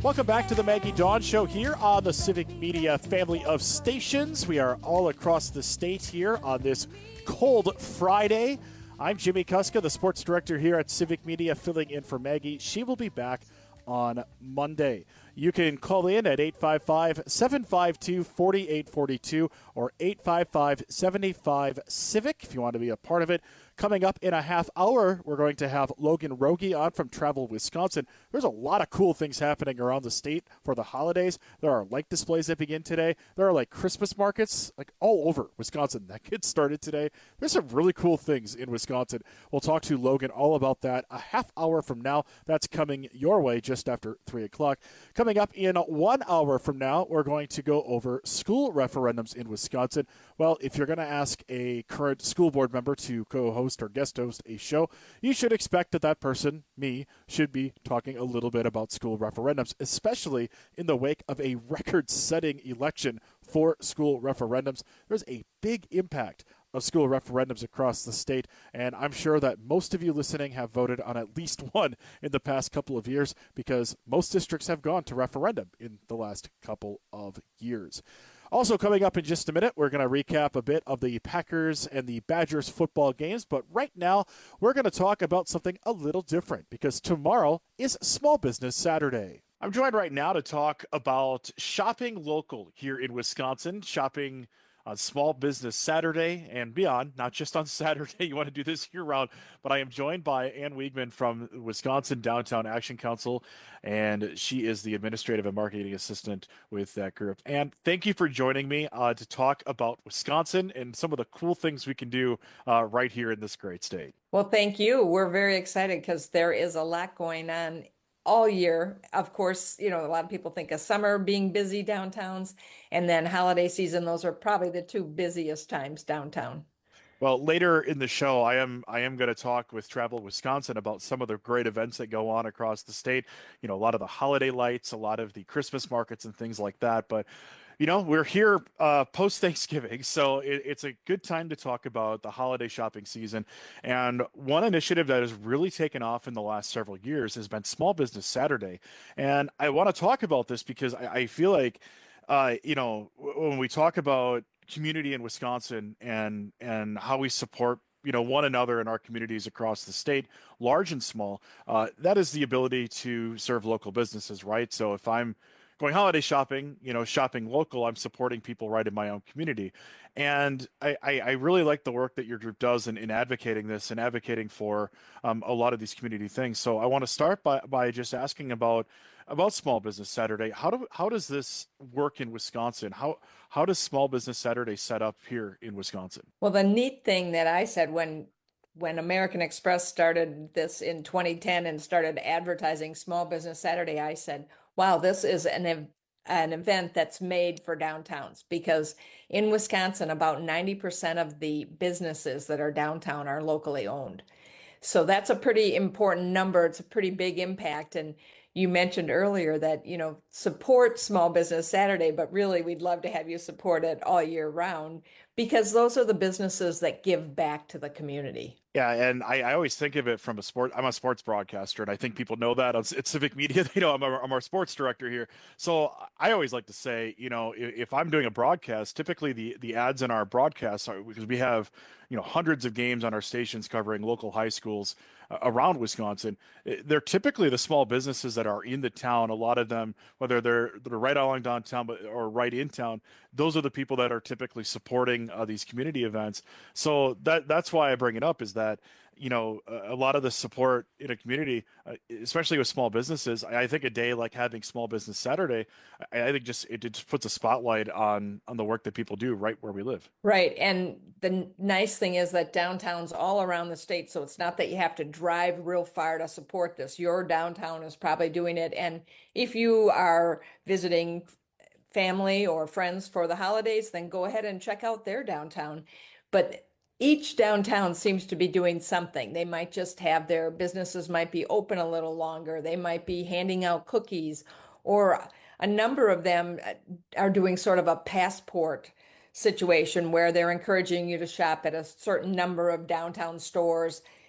Welcome back to the Maggie Dawn Show here on the Civic Media family of stations. We are all across the state here on this cold Friday. I'm Jimmy Kuska, the sports director here at Civic Media, filling in for Maggie. She will be back on Monday. You can call in at eight five five, seven five two, four eight four two or eight five five, seven five, CIVIC if you want to be a part of it. Coming up in a half hour, we're going to have Logan Rogie on from Travel Wisconsin. There's a lot of cool things happening around the state for the holidays. There are light displays that begin today. There are like Christmas markets like all over Wisconsin that get started today. There's some really cool things in Wisconsin. We'll talk to Logan all about that a half hour from now. That's coming your way just after three o'clock. Coming up in one hour from now, we're going to go over school referendums in Wisconsin. Well, if you're going to ask a current school board member to co-host or guest host a show, you should expect that that person, me, should be talking a little bit about school referendums, especially in the wake of a record-setting election for school referendums. There's a big impact of school referendums across the state, and I'm sure that most of you listening have voted on at least one in the past couple of years because most districts have gone to referendum in the last couple of years. Also coming up in just a minute, we're going to recap a bit of the Packers and the Badgers football games, but right now we're going to talk about something a little different because tomorrow is Small Business Saturday. I'm joined right now to talk about shopping local here in Wisconsin, shopping on Small Business Saturday and beyond, not just on Saturday. You want to do this year-round, but I am joined by Ann Wiegman from Wisconsin Downtown Action Council, and she is the Administrative and Marketing Assistant with that group. Ann, thank you for joining me uh, to talk about Wisconsin and some of the cool things we can do uh, right here in this great state. Well, thank you. We're very excited because there is a lot going on all year. Of course, you know, a lot of people think of summer being busy downtowns, and then holiday season. Those are probably the two busiest times downtown. Well, later in the show, I am I am going to talk with Travel Wisconsin about some of the great events that go on across the state. You know, a lot of the holiday lights, a lot of the Christmas markets and things like that. But you know, we're here uh, post-Thanksgiving, so it, it's a good time to talk about the holiday shopping season. And one initiative that has really taken off in the last several years has been Small Business Saturday. And I want to talk about this because I, I feel like, uh, you know, when we talk about community in Wisconsin and and how we support you know, one another in our communities across the state, large and small, uh, that is the ability to serve local businesses, right? So if I'm going holiday shopping, you know, shopping local, I'm supporting people right in my own community. And I, I, I really like the work that your group does in, in advocating this and advocating for um, a lot of these community things. So I want to start by, by just asking about about Small Business Saturday. How do how does this work in Wisconsin? How how does Small Business Saturday set up here in Wisconsin? Well, the neat thing that I said when when American Express started this in twenty ten and started advertising Small Business Saturday, I said, wow, this is an ev- an event that's made for downtowns, because in Wisconsin, about ninety percent of the businesses that are downtown are locally owned. So that's a pretty important number. It's a pretty big impact. And you mentioned earlier that, you know, support Small Business Saturday, but really we'd love to have you support it all year round, because those are the businesses that give back to the community. Yeah, and I, I always think of it from a sport. I'm a sports broadcaster, and I think people know that. It's, it's Civic Media. They know I'm, a, I'm our sports director here. So I always like to say, you know, if, if I'm doing a broadcast, typically the, the ads in our broadcasts are, because we have, you know, hundreds of games on our stations covering local high schools uh, around Wisconsin. They're typically the small businesses that are in the town. A lot of them, whether they're, they're right along downtown but, or right in town, those are the people that are typically supporting uh, these community events. So that that's why I bring it up, is that that, you know, a lot of the support in a community, uh, especially with small businesses, I, I think a day like having Small Business Saturday, I, I think just it just puts a spotlight on on the work that people do right where we live. Right. And the nice thing is that downtowns all around the state, so it's not that you have to drive real far to support this. Your downtown is probably doing it. And if you are visiting family or friends for the holidays, then go ahead and check out their downtown. But each downtown seems to be doing something. They might just have their businesses might be open a little longer. They might be handing out cookies, or a number of them are doing sort of a passport situation where they're encouraging you to shop at a certain number of downtown stores.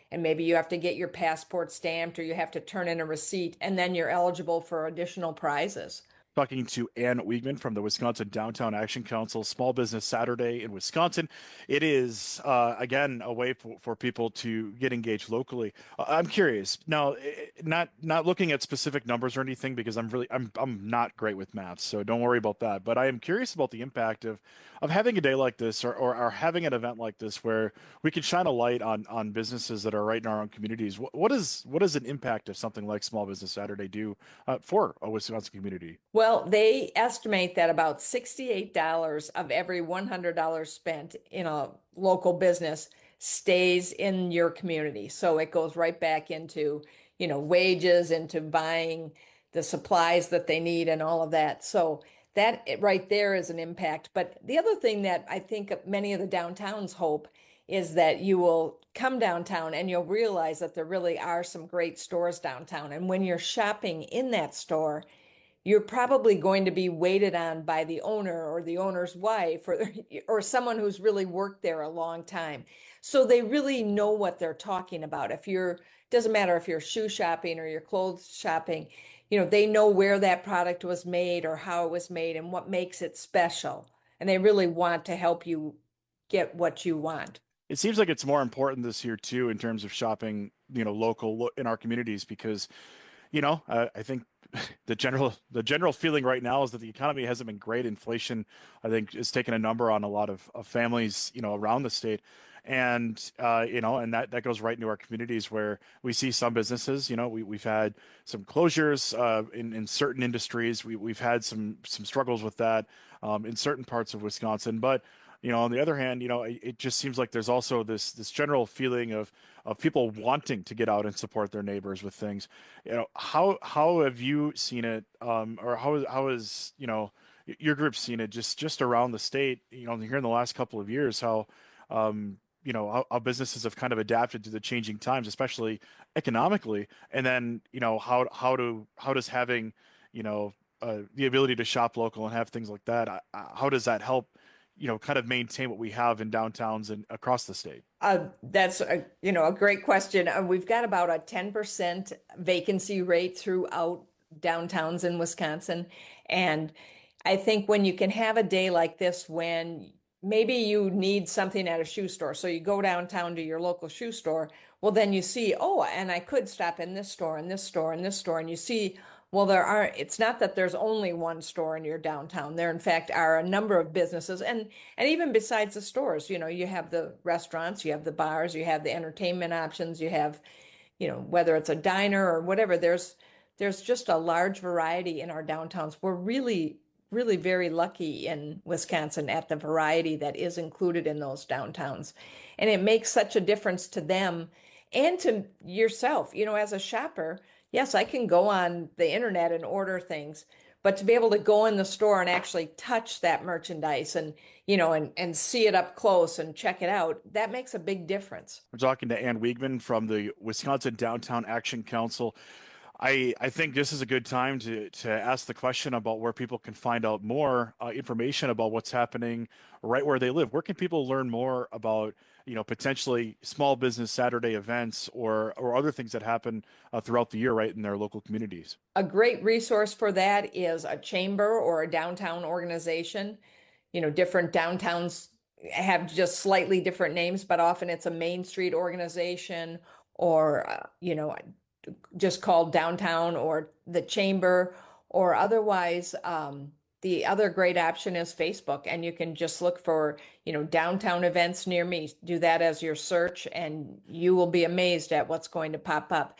and maybe you have to get your passport stamped or you have to turn in a receipt, and then you're eligible for additional prizes. Talking to Ann Wiegman from the Wisconsin Downtown Action Council, Small Business Saturday in Wisconsin. It is, uh, again, a way for, for people to get engaged locally. Uh, I'm curious now, eh, not not looking at specific numbers or anything, because I'm really I'm I'm not great with math, so don't worry about that. But I am curious about the impact of of having a day like this, or, or, or having an event like this, where we can shine a light on on businesses that are right in our own communities. What, what is what does an impact of something like Small Business Saturday do uh, for a Wisconsin community? Well, they estimate that about sixty-eight dollars of every one hundred dollars spent in a local business stays in your community. So it goes right back into, you know, wages, into buying the supplies that they need and all of that. So that right there is an impact. But the other thing that I think many of the downtowns hope is that you will come downtown and you'll realize that there really are some great stores downtown. And when you're shopping in that store, you're probably going to be waited on by the owner or the owner's wife, or or someone who's really worked there a long time. So they really know what they're talking about. If you're, doesn't matter if you're shoe shopping or you're clothes shopping, you know, they know where that product was made or how it was made and what makes it special. And they really want to help you get what you want. It seems like it's more important this year too, in terms of shopping, you know, local lo- in our communities, because, you know, uh, I think the general the general feeling right now is that the economy hasn't been great. Inflation, I think, is taking a number on a lot of, of families, you know, around the state. And, uh, you know, and that, that goes right into our communities, where we see some businesses, you know, we, we've had some closures uh, in, in certain industries. We, we've had some some struggles with that um, in certain parts of Wisconsin. But, you know, on the other hand, you know, it, it just seems like there's also this this general feeling of of people wanting to get out and support their neighbors with things. You know, how how have you seen it, um, or how how has, you know, your group seen it just just around the state? You know, here in the last couple of years, how um, you know, how, how businesses have kind of adapted to the changing times, especially economically, and then, you know, how how do how does having, you know, uh, the ability to shop local and have things like that, uh, how does that help, you know, kind of maintain what we have in downtowns and across the state? Uh, that's a, you know, a great question. Uh, we've got about a ten percent vacancy rate throughout downtowns in Wisconsin. And I think when you can have a day like this, when maybe you need something at a shoe store, so you go downtown to your local shoe store, well, then you see, oh, and I could stop in this store and this store and this store, and you see, well, there are, it's not that there's only one store in your downtown. There, in fact, are a number of businesses. And, and even besides the stores, you know, you have the restaurants, you have the bars, you have the entertainment options, you have, you know, whether it's a diner or whatever, there's, there's just a large variety in our downtowns. We're really, really very lucky in Wisconsin at the variety that is included in those downtowns. And it makes such a difference to them and to yourself, you know, as a shopper. Yes, I can go on the internet and order things, but to be able to go in the store and actually touch that merchandise and, you know, and, and see it up close and check it out, that makes a big difference. We're talking to Ann Wiegman from the Wisconsin Downtown Action Council. I, I think this is a good time to, to ask the question about where people can find out more uh, information about what's happening right where they live. Where can people learn more about, you know, potentially Small Business Saturday events or or other things that happen uh, throughout the year right in their local communities? A great resource for that is a chamber or a downtown organization. You know, different downtowns have just slightly different names, but often it's a Main Street organization or, uh, you know, just called downtown or the chamber, or otherwise um, the other great option is Facebook, and you can just look for, you know, downtown events near me. Do that as your search and you will be amazed at what's going to pop up.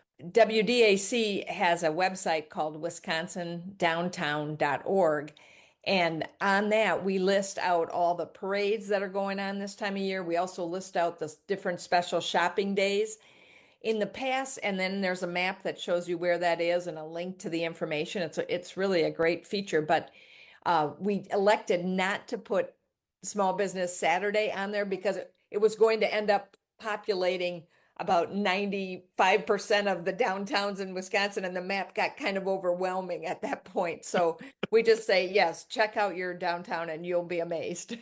W D A C has a website called wisconsin downtown dot org. And on that, we list out all the parades that are going on this time of year. We also list out the different special shopping days in the past, and then there's a map that shows you where that is and a link to the information. It's a, it's really a great feature, but uh, we elected not to put Small Business Saturday on there because it, it was going to end up populating about ninety-five percent of the downtowns in Wisconsin, and the map got kind of overwhelming at that point. So we just say, yes, check out your downtown and you'll be amazed.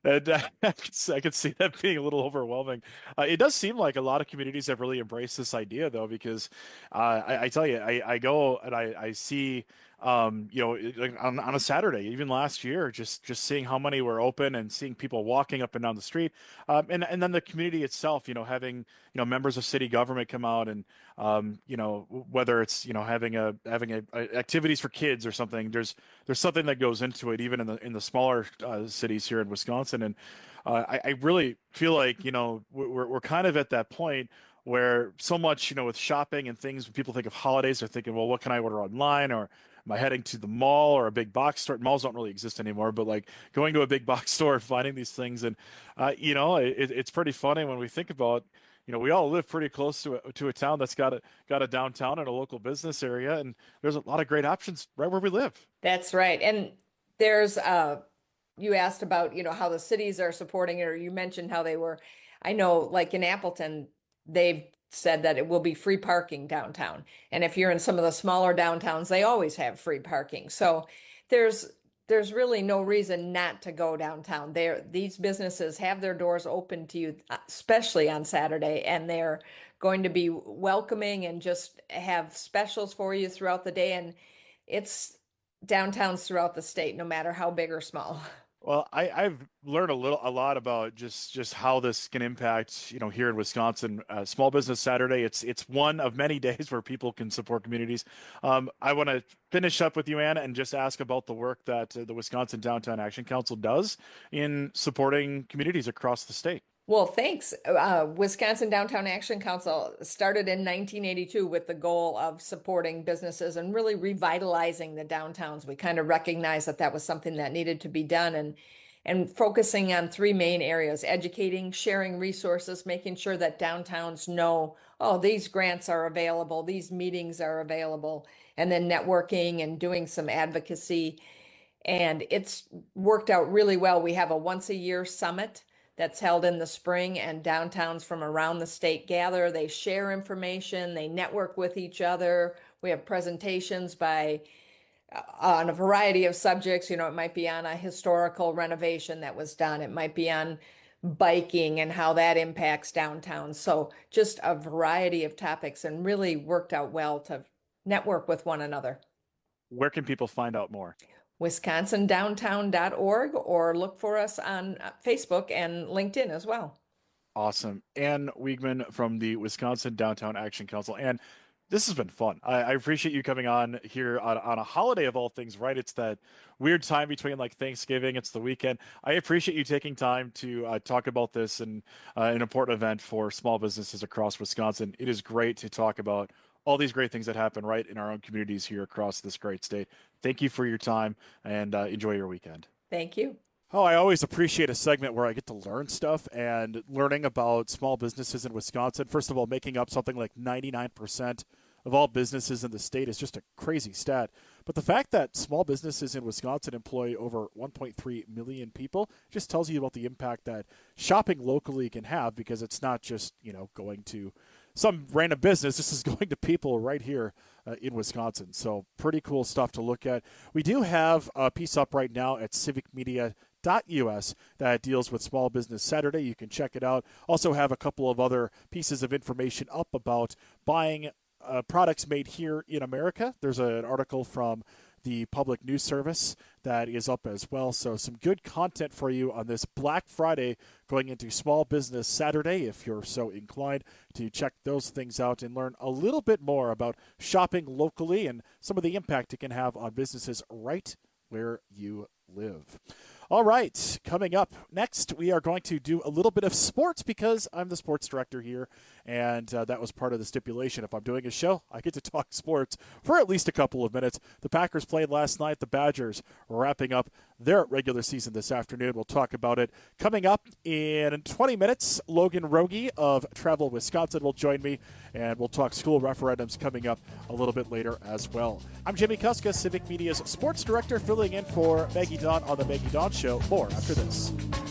And uh, I could see- I could see that being a little overwhelming. Uh, it does seem like a lot of communities have really embraced this idea, though, because uh, I, I tell you, I, I go and I, I see, um, you know, it- like on, on a Saturday, even last year, just just seeing how many were open and seeing people walking up and down the street, um, and and then the community itself, you know, having you know members of city government come out and um, you know whether it's you know having a having a, a activities for kids or something. There's there's something that goes into it, even in the in the smaller uh, cities here in Wisconsin, and uh, I, I really feel like you know we're we're kind of at that point where so much you know with shopping and things, when people think of holidays, they're thinking, well, what can I order online, or am I heading to the mall or a big box store? Malls don't really exist anymore, but like going to a big box store and finding these things, and uh, you know it, it's pretty funny when we think about. You know, we all live pretty close to a, to a town that's got a got a downtown and a local business area, and there's a lot of great options right where we live. That's right. And there's uh you asked about, you know, how the cities are supporting it, or you mentioned how they were. I know like in Appleton, they've said that it will be free parking downtown. And if you're in some of the smaller downtowns, they always have free parking. So there's there's really no reason not to go downtown. There, these businesses have their doors open to you, especially on Saturday, and they're going to be welcoming and just have specials for you throughout the day. And it's downtowns throughout the state, no matter how big or small. Well, I, I've learned a little, a lot about just just how this can impact, you know, here in Wisconsin. Uh, Small Business Saturday. It's it's one of many days where people can support communities. Um, I want to finish up with you, Anna, and just ask about the work that uh, the Wisconsin Downtown Action Council does in supporting communities across the state. Well, thanks. Uh, Wisconsin Downtown Action Council started in nineteen eighty-two with the goal of supporting businesses and really revitalizing the downtowns. We kind of recognized that that was something that needed to be done, and and focusing on three main areas: educating, sharing resources, making sure that downtowns know, oh, these grants are available, these meetings are available, and then networking and doing some advocacy. And it's worked out really well. We have a once a year summit that's held in the spring, and downtowns from around the state gather. They share information, they network with each other. We have presentations by uh, on a variety of subjects. You know, it might be on a historical renovation that was done. It might be on biking and how that impacts downtown. So just a variety of topics, and really worked out well to network with one another. Where can people find out more? Wisconsin Downtown dot org, or look for us on Facebook and LinkedIn as well. Awesome. Ann Wiegman from the Wisconsin Downtown Action Council. And this has been fun. I, I appreciate you coming on here on, on a holiday of all things, right? It's that weird time between like Thanksgiving, it's the weekend. I appreciate you taking time to uh, talk about this and uh, an important event for small businesses across Wisconsin. It is great to talk about all these great things that happen right in our own communities here across this great state. Thank you for your time, and uh, enjoy your weekend. Thank you. Oh, I always appreciate a segment where I get to learn stuff, and learning about small businesses in Wisconsin. First of all, making up something like ninety-nine percent of all businesses in the state is just a crazy stat. But the fact that small businesses in Wisconsin employ over one point three million people just tells you about the impact that shopping locally can have, because it's not just, you know, going to some random business. This is going to people right here uh, in Wisconsin. So pretty cool stuff to look at. We do have a piece up right now at civic media dot U S that deals with Small Business Saturday. You can check it out. Also have a couple of other pieces of information up about buying uh, products made here in America. There's a, an article from the Public News Service that is up as well. So some good content for you on this Black Friday going into Small Business Saturday, if you're so inclined to check those things out and learn a little bit more about shopping locally and some of the impact it can have on businesses right where you live. All right, coming up next, we are going to do a little bit of sports, because I'm the sports director here, and uh, that was part of the stipulation. If I'm doing a show, I get to talk sports for at least a couple of minutes. The Packers played last night. The Badgers wrapping up their regular season this afternoon. We'll talk about it. Coming up in twenty minutes, Logan Rogie of Travel Wisconsin will join me, and we'll talk school referendums coming up a little bit later as well. I'm Jimmy Kuska, Civic Media's sports director, filling in for Maggie Dawn on the Maggie Dawn Show. More after this.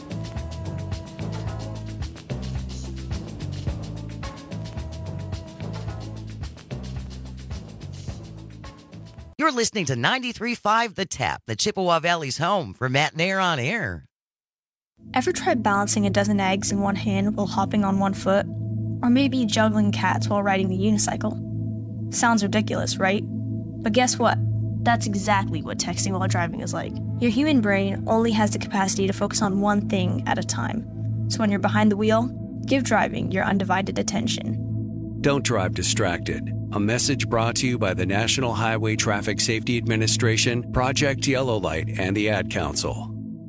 You're listening to ninety-three point five The Tap, the Chippewa Valley's home for Matt Nair on Air. Ever tried balancing a dozen eggs in one hand while hopping on one foot? Or maybe juggling cats while riding a unicycle? Sounds ridiculous, right? But guess what? That's exactly what texting while driving is like. Your human brain only has the capacity to focus on one thing at a time. So when you're behind the wheel, give driving your undivided attention. Don't drive distracted. A message brought to you by the National Highway Traffic Safety Administration, Project Yellow Light, and the Ad Council.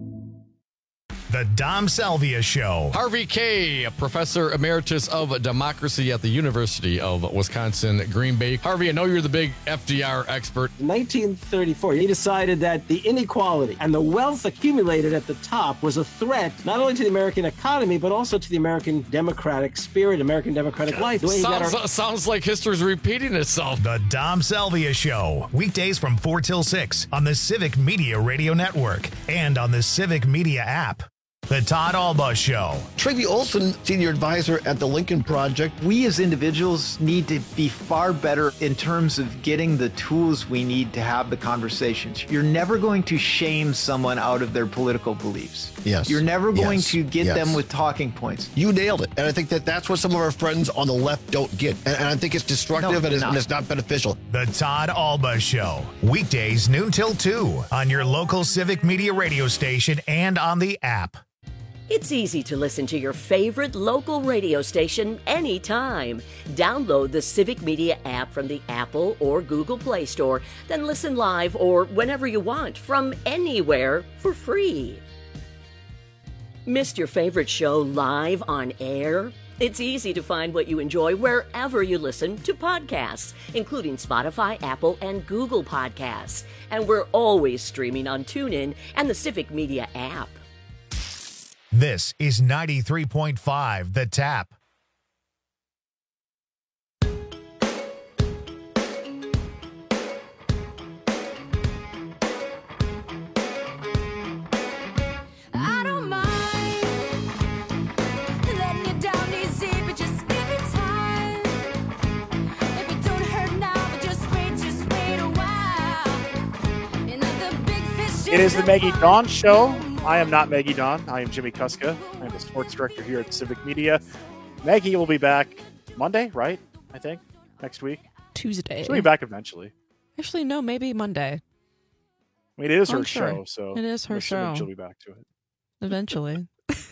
The Dom Salvia Show. Harvey Kaye, Professor Emeritus of Democracy at the University of Wisconsin, Green Bay. Harvey, I know you're the big F D R expert. In nineteen thirty-four, he decided that the inequality and the wealth accumulated at the top was a threat not only to the American economy, but also to the American democratic spirit, American democratic life. The way he got Sounds, our- sounds like history's repeating itself. The Dom Salvia Show. Weekdays from four till six on the Civic Media Radio Network and on the Civic Media app. The Todd Alba Show. Tracy Olson, Senior Advisor at the Lincoln Project. We as individuals need to be far better in terms of getting the tools we need to have the conversations. You're never going to shame someone out of their political beliefs. Yes. You're never going Yes. to get Yes. them with talking points. You nailed it. And I think that that's what some of our friends on the left don't get. And, and I think it's destructive No, and, it's, not. and it's not beneficial. The Todd Alba Show. Weekdays noon till two on your local Civic Media radio station and on the app. It's easy to listen to your favorite local radio station anytime. Download the Civic Media app from the Apple or Google Play Store, then listen live or whenever you want from anywhere for free. Missed your favorite show live on air? It's easy to find what you enjoy wherever you listen to podcasts, including Spotify, Apple, and Google Podcasts. And we're always streaming on TuneIn and the Civic Media app. This is ninety-three point five The Tap. I don't mind letting you down easy, but just give it time. If it don't hurt now, but just wait, just wait a while. Another big fish It is the Maggie Dawn Show. I am not Maggie Dawn. I am Jimmy Kuska. I'm the sports director here at Civic Media. Maggie will be back Monday, right? I think next week. Tuesday. She'll be back eventually. Actually, no, maybe Monday. I mean, it is her Unsure. show, so It is her I'm assuming show. She'll be back to it. Eventually.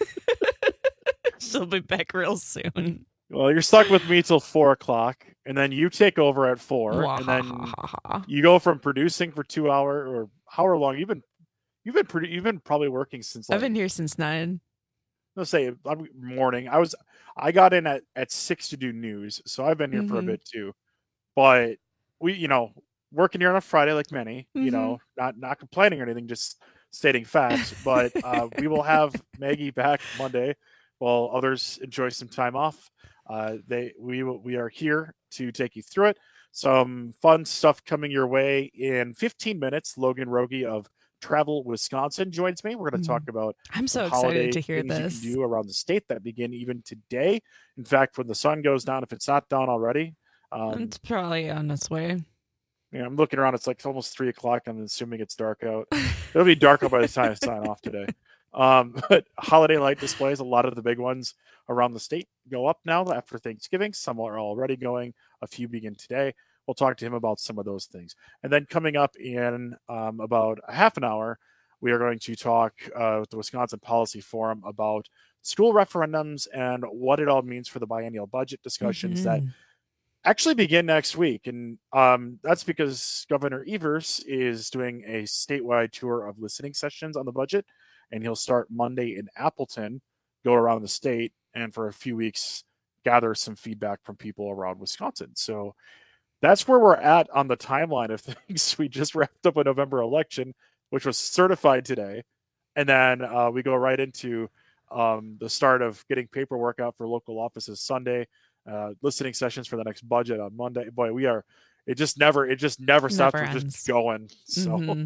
She'll be back real soon. Well, you're stuck with me till four o'clock, and then you take over at four, and then you go from producing for two hours or however long you've been. You've been produ- You've been probably working since. Like, I've been here since nine. Let's say I'm- morning. I was. I got in at, at six to do news, so I've been here for a Mhm. bit too. But we, you know, working here on a Friday like many, you Mhm. know, not not complaining or anything, just stating facts. But uh, we will have Maggie back Monday, while others enjoy some time off. Uh, they we will- we are here to take you through it. Some fun stuff coming your way in fifteen minutes. Logan Rogie of Travel Wisconsin joins me. We're going to talk about I'm so the excited holiday to hear things this. you can do around the state that begin even today. In fact, when the sun goes down, if it's not down already, um, It's probably on its way. yeah, I'm looking around. It's like almost three o'clock. I'm assuming it's dark out. It'll be dark out by the time I sign off today. Um, but holiday light displays, a lot of the big ones around the state go up now after Thanksgiving. Some are already going. A few begin today. We'll talk to him about some of those things. And then coming up in um, about a half an hour, we are going to talk uh, with the Wisconsin Policy Forum about school referendums and what it all means for the biennial budget discussions that Mhm. actually begin next week. And um, that's because Governor Evers is doing a statewide tour of listening sessions on the budget, and he'll start Monday in Appleton, go around the state, and for a few weeks gather some feedback from people around Wisconsin. So that's where we're at on the timeline of things. We just wrapped up a November election, which was certified today. And then uh, we go right into um, the start of getting paperwork out for local offices Sunday, uh, listening sessions for the next budget on Monday. Boy, we are, it just never, it just never stops. Never We're ends. just going. So, Mhm.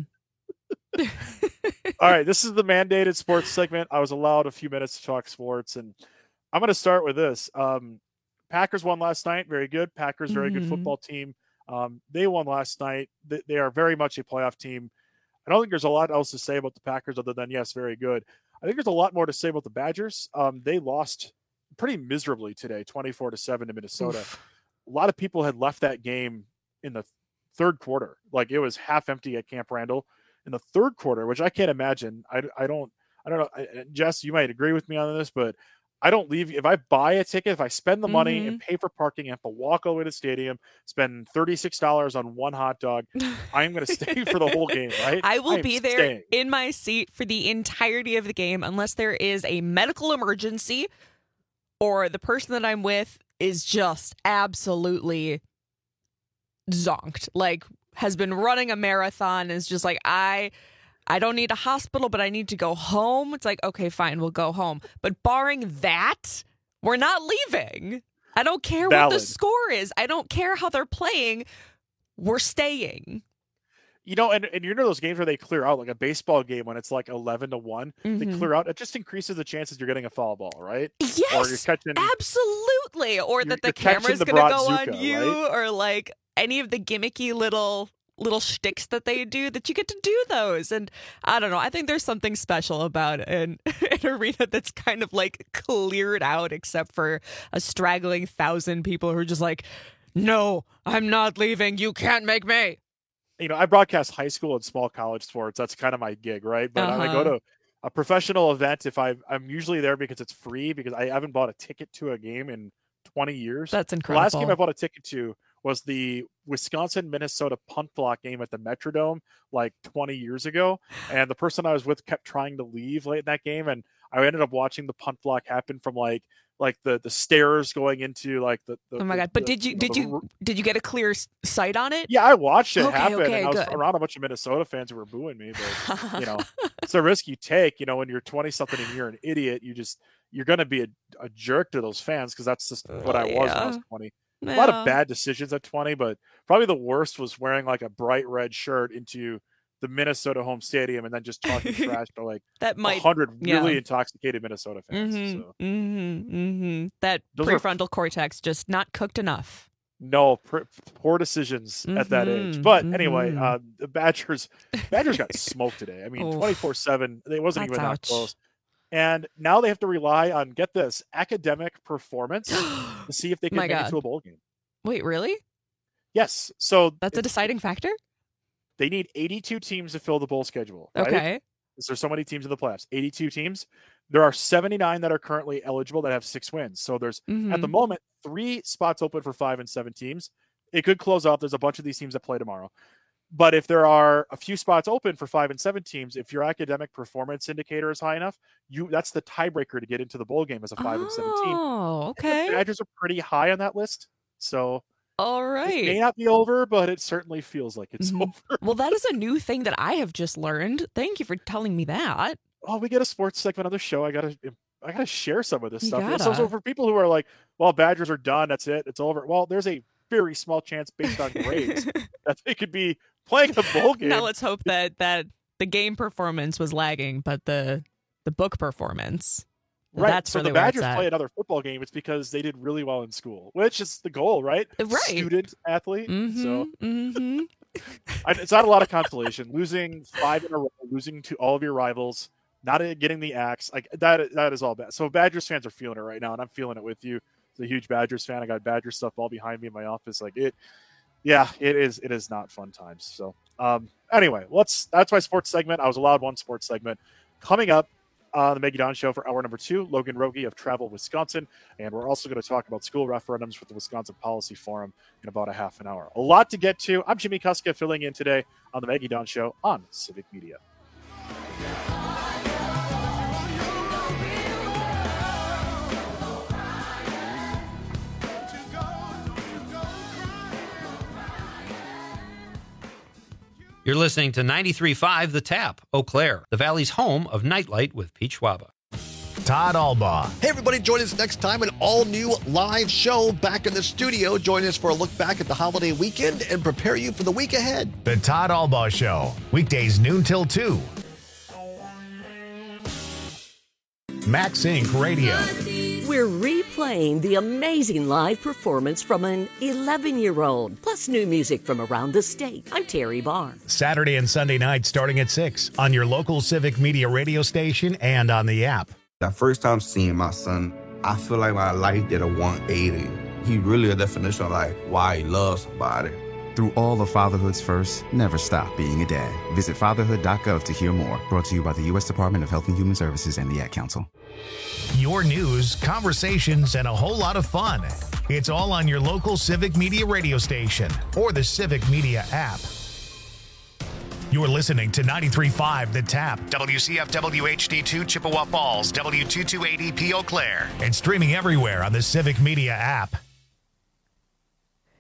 all right, this is the mandated sports segment. I was allowed a few minutes to talk sports, and I'm going to start with this. Um, Packers won last night. Very good. Packers, very good Mhm. football team. Um, they won last night. They, they are very much a playoff team. I don't think there's a lot else to say about the Packers other than, yes, very good. I think there's a lot more to say about the Badgers. Um, they lost pretty miserably today, twenty-four to seven to Minnesota. Oof. A lot of people had left that game in the third quarter. Like, it was half empty at Camp Randall in the third quarter, which I can't imagine. I, I don't, I don't know. I, Jess, you might agree with me on this, but I don't leave. If I buy a ticket, if I spend the money mm-hmm. and pay for parking, I have to walk all the way to the stadium, spend thirty-six dollars on one hot dog. I'm going to stay for the whole game, right? I will I be there staying. in my seat for the entirety of the game unless there is a medical emergency or the person that I'm with is just absolutely zonked. Like, has been running a marathon, is just like, I... I don't need a hospital, but I need to go home. It's like, okay, fine, we'll go home. But barring that, we're not leaving. I don't care Valid. what the score is. I don't care how they're playing. We're staying. You know, and, and you know those games where they clear out, like a baseball game when it's like eleven to one, mm-hmm. they clear out. It just increases the chances you're getting a foul ball, right? Yes, or you're catching, absolutely. Or that the camera's going to go on you, right? Or like any of the gimmicky little... little shticks that they do, that you get to do those. And I don't know, I think there's something special about an, an arena that's kind of like cleared out except for a straggling thousand people who are just like, no, I'm not leaving. You can't make me. You know, I broadcast high school and small college sports. That's kind of my gig, right? But uh-huh. when I go to a professional event, if I, I'm usually there because it's free, because I haven't bought a ticket to a game in twenty years. That's incredible. The last game I bought a ticket to was the Wisconsin-Minnesota punt block game at the Metrodome like twenty years ago. And the person I was with kept trying to leave late in that game. And I ended up watching the punt block happen from like like the, the stairs going into like the, the oh my the, God. But the, did you, the, did the, you, did you get a clear sight on it? Yeah, I watched it okay, happen. Okay, and I was good. around a bunch of Minnesota fans who were booing me, but you know, it's a risk you take, you know, when you're twenty something and you're an idiot, you just, you're going to be a, a jerk to those fans. Cause that's just what I was yeah. when I was twenty. Yeah. A lot of bad decisions at twenty, but probably the worst was wearing like a bright red shirt into the Minnesota home stadium and then just talking trash to like that might, one hundred really yeah. intoxicated Minnesota fans. Mm-hmm, so. mm-hmm, mm-hmm. That Those prefrontal are, cortex just not cooked enough. No, pr- poor decisions mm-hmm, at that age. But mm-hmm. anyway, uh, the Badgers Badgers got smoked today. I mean, twenty-four seven, it wasn't That's even ouch. that close. And now they have to rely on, get this, academic performance to see if they can My make God. it to a bowl game. Wait, really? Yes. So that's a deciding factor? They need eighty-two teams to fill the bowl schedule. Right? Okay. There's so many teams in the playoffs. eighty-two teams. There are seventy-nine that are currently eligible that have six wins. So there's, mm-hmm. at the moment, three spots open for five and seven teams. It could close up. There's a bunch of these teams that play tomorrow. But if there are a few spots open for five and seven teams, if your academic performance indicator is high enough, you that's the tiebreaker to get into the bowl game as a five oh, and seven team. Oh, okay. The Badgers are pretty high on that list. So all right. It may not be over, but it certainly feels like it's mm-hmm. over. Well, that is a new thing that I have just learned. Thank you for telling me that. Oh, we get a sports segment on the show. I gotta I gotta share some of this You stuff. gotta. So, so for people who are like, well, Badgers are done, that's it, it's over. Well, there's a very small chance based on grades that they could be playing a bowl game. Now let's hope that that the game performance was lagging, but the the book performance, right. That's so really the Badgers where it's at. play another football game. It's because they did really well in school, which is the goal, right? Right. Student athlete. Mm-hmm, so mm-hmm. I, it's not a lot of consolation. Losing five in a row, losing to all of your rivals, not getting the axe, like that. That is all bad. So Badgers fans are feeling it right now, and I'm feeling it with you. As a huge Badgers fan, I got Badger stuff all behind me in my office. Like it, yeah, it is. It is not fun times. So um, anyway, let's. That's my sports segment. I was allowed one sports segment. Coming up on the Maggie Dawn Show for hour number two, Logan Rogie of Travel Wisconsin, and we're also going to talk about school referendums with the Wisconsin Policy Forum in about a half an hour. A lot to get to. I'm Jimmy Kuska filling in today on the Maggie Dawn Show on Civic Media. You're listening to ninety-three point five The Tap, Eau Claire, the Valley's home of Nightlight with Pete Schwaba. Todd Albaugh. Hey, everybody, join us next time, an all-new live show back in the studio. Join us for a look back at the holiday weekend and prepare you for the week ahead. The Todd Albaugh Show, weekdays noon till two. Max Inc Radio. We're replaying the amazing live performance from an eleven-year-old, plus new music from around the state. I'm Terry Barr. Saturday and Sunday nights starting at six on your local Civic Media radio station and on the app. The first time seeing my son, I feel like my life did a one eighty. He really a definition of like why he loves somebody. Through all of fatherhood's first, never stop being a dad. Visit fatherhood dot gov to hear more. Brought to you by the U S Department of Health and Human Services and the Ad Council. Your news, conversations, and a whole lot of fun. It's all on your local Civic Media radio station or the Civic Media app. You're listening to ninety-three point five The Tap, W C F W H D two Chippewa Falls, W two two eight E P Eau Claire, and streaming everywhere on the Civic Media app.